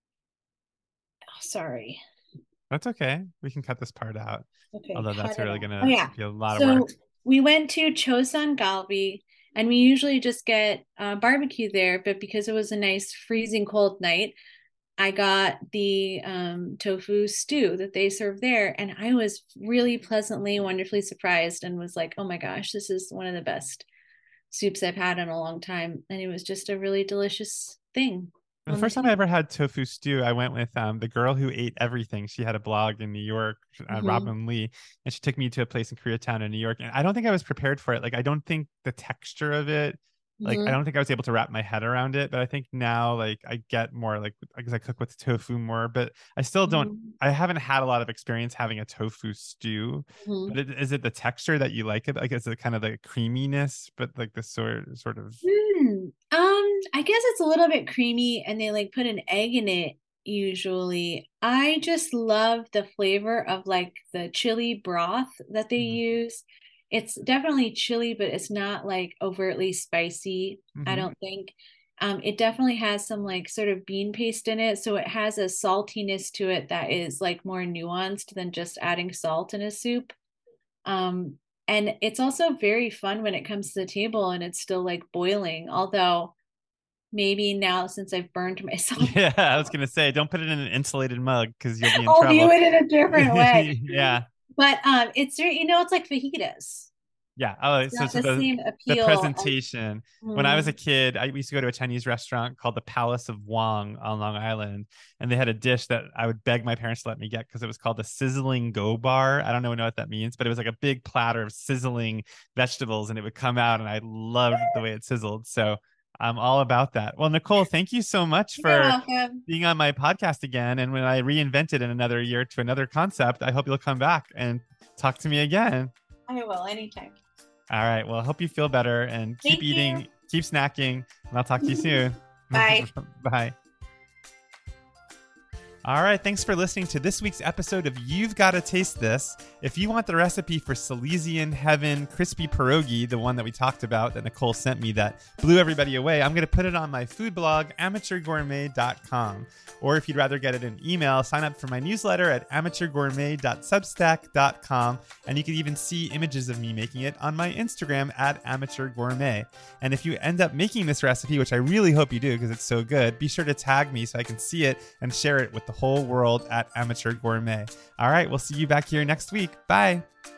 oh, sorry. That's okay. We can cut this part out. Okay. Although that's really going to oh, yeah. be a lot so of work. we went to Chosun Galbi and we usually just get uh, barbecue there, but because it was a nice freezing cold night, I got the um, tofu stew that they serve there. And I was really pleasantly, wonderfully surprised and was like, oh my gosh, this is one of the best soups I've had in a long time. And it was just a really delicious thing. The first time I ever had tofu stew, I went with um, the girl who ate everything. She had a blog in New York, uh, mm-hmm. Robin Lee, and she took me to a place in Koreatown in New York. And I don't think I was prepared for it. Like, I don't think the texture of it, like, mm-hmm. I don't think I was able to wrap my head around it. But I think now, like, I get more, like, because I cook with tofu more. But I still don't, mm-hmm. I haven't had a lot of experience having a tofu stew. Mm-hmm. But it, is it the texture that you like it? Like, is it kind of the creaminess, but like the sort, sort of. Mm, um, I guess it's a little bit creamy and they like put an egg in it usually. I just love the flavor of like the chili broth that they Mhm. use. It's definitely chili, but it's not like overtly spicy, I Mhm. don't think. Um, it definitely has some like sort of bean paste in it. So it has a saltiness to it that is like more nuanced than just adding salt in a soup. Um, and it's also very fun when it comes to the table and it's still like boiling, although maybe now since I've burned myself. Yeah, I was gonna say, don't put it in an insulated mug because you'll be in I'll trouble. do it in a different way. Yeah. But um, it's you know, it's like fajitas. Yeah. Oh, It's so, not so the the, same the appeal. presentation. As, When I was a mm, kid, I used to go to a Chinese restaurant called the Palace of Wong on Long Island, and they had a dish that I would beg my parents to let me get because it was called the sizzling go bar. I don't know what that means, but it was like a big platter of sizzling vegetables, and it would come out, and I loved the way it sizzled. So I'm all about that. Well, Nicole, thank you so much you're for welcome. being on my podcast again. And when I reinvent it in another year to another concept, I hope you'll come back and talk to me again. I will anytime. All right. Well, I hope you feel better and keep Thank eating, you. keep snacking, and I'll talk to you soon. Bye. Bye. All right, thanks for listening to this week's episode of You've Gotta Taste This. If you want the recipe for Silesian Heaven crispy pierogi, the one that we talked about that Nicole sent me that blew everybody away, I'm going to put it on my food blog, amateur gourmet dot com. Or if you'd rather get it in email, sign up for my newsletter at amateur gourmet dot substack dot com. And you can even see images of me making it on my Instagram at amateurgourmet. And if you end up making this recipe, which I really hope you do because it's so good, be sure to tag me so I can see it and share it with the whole world at Amateur Gourmet. All right, we'll see you back here next week. Bye.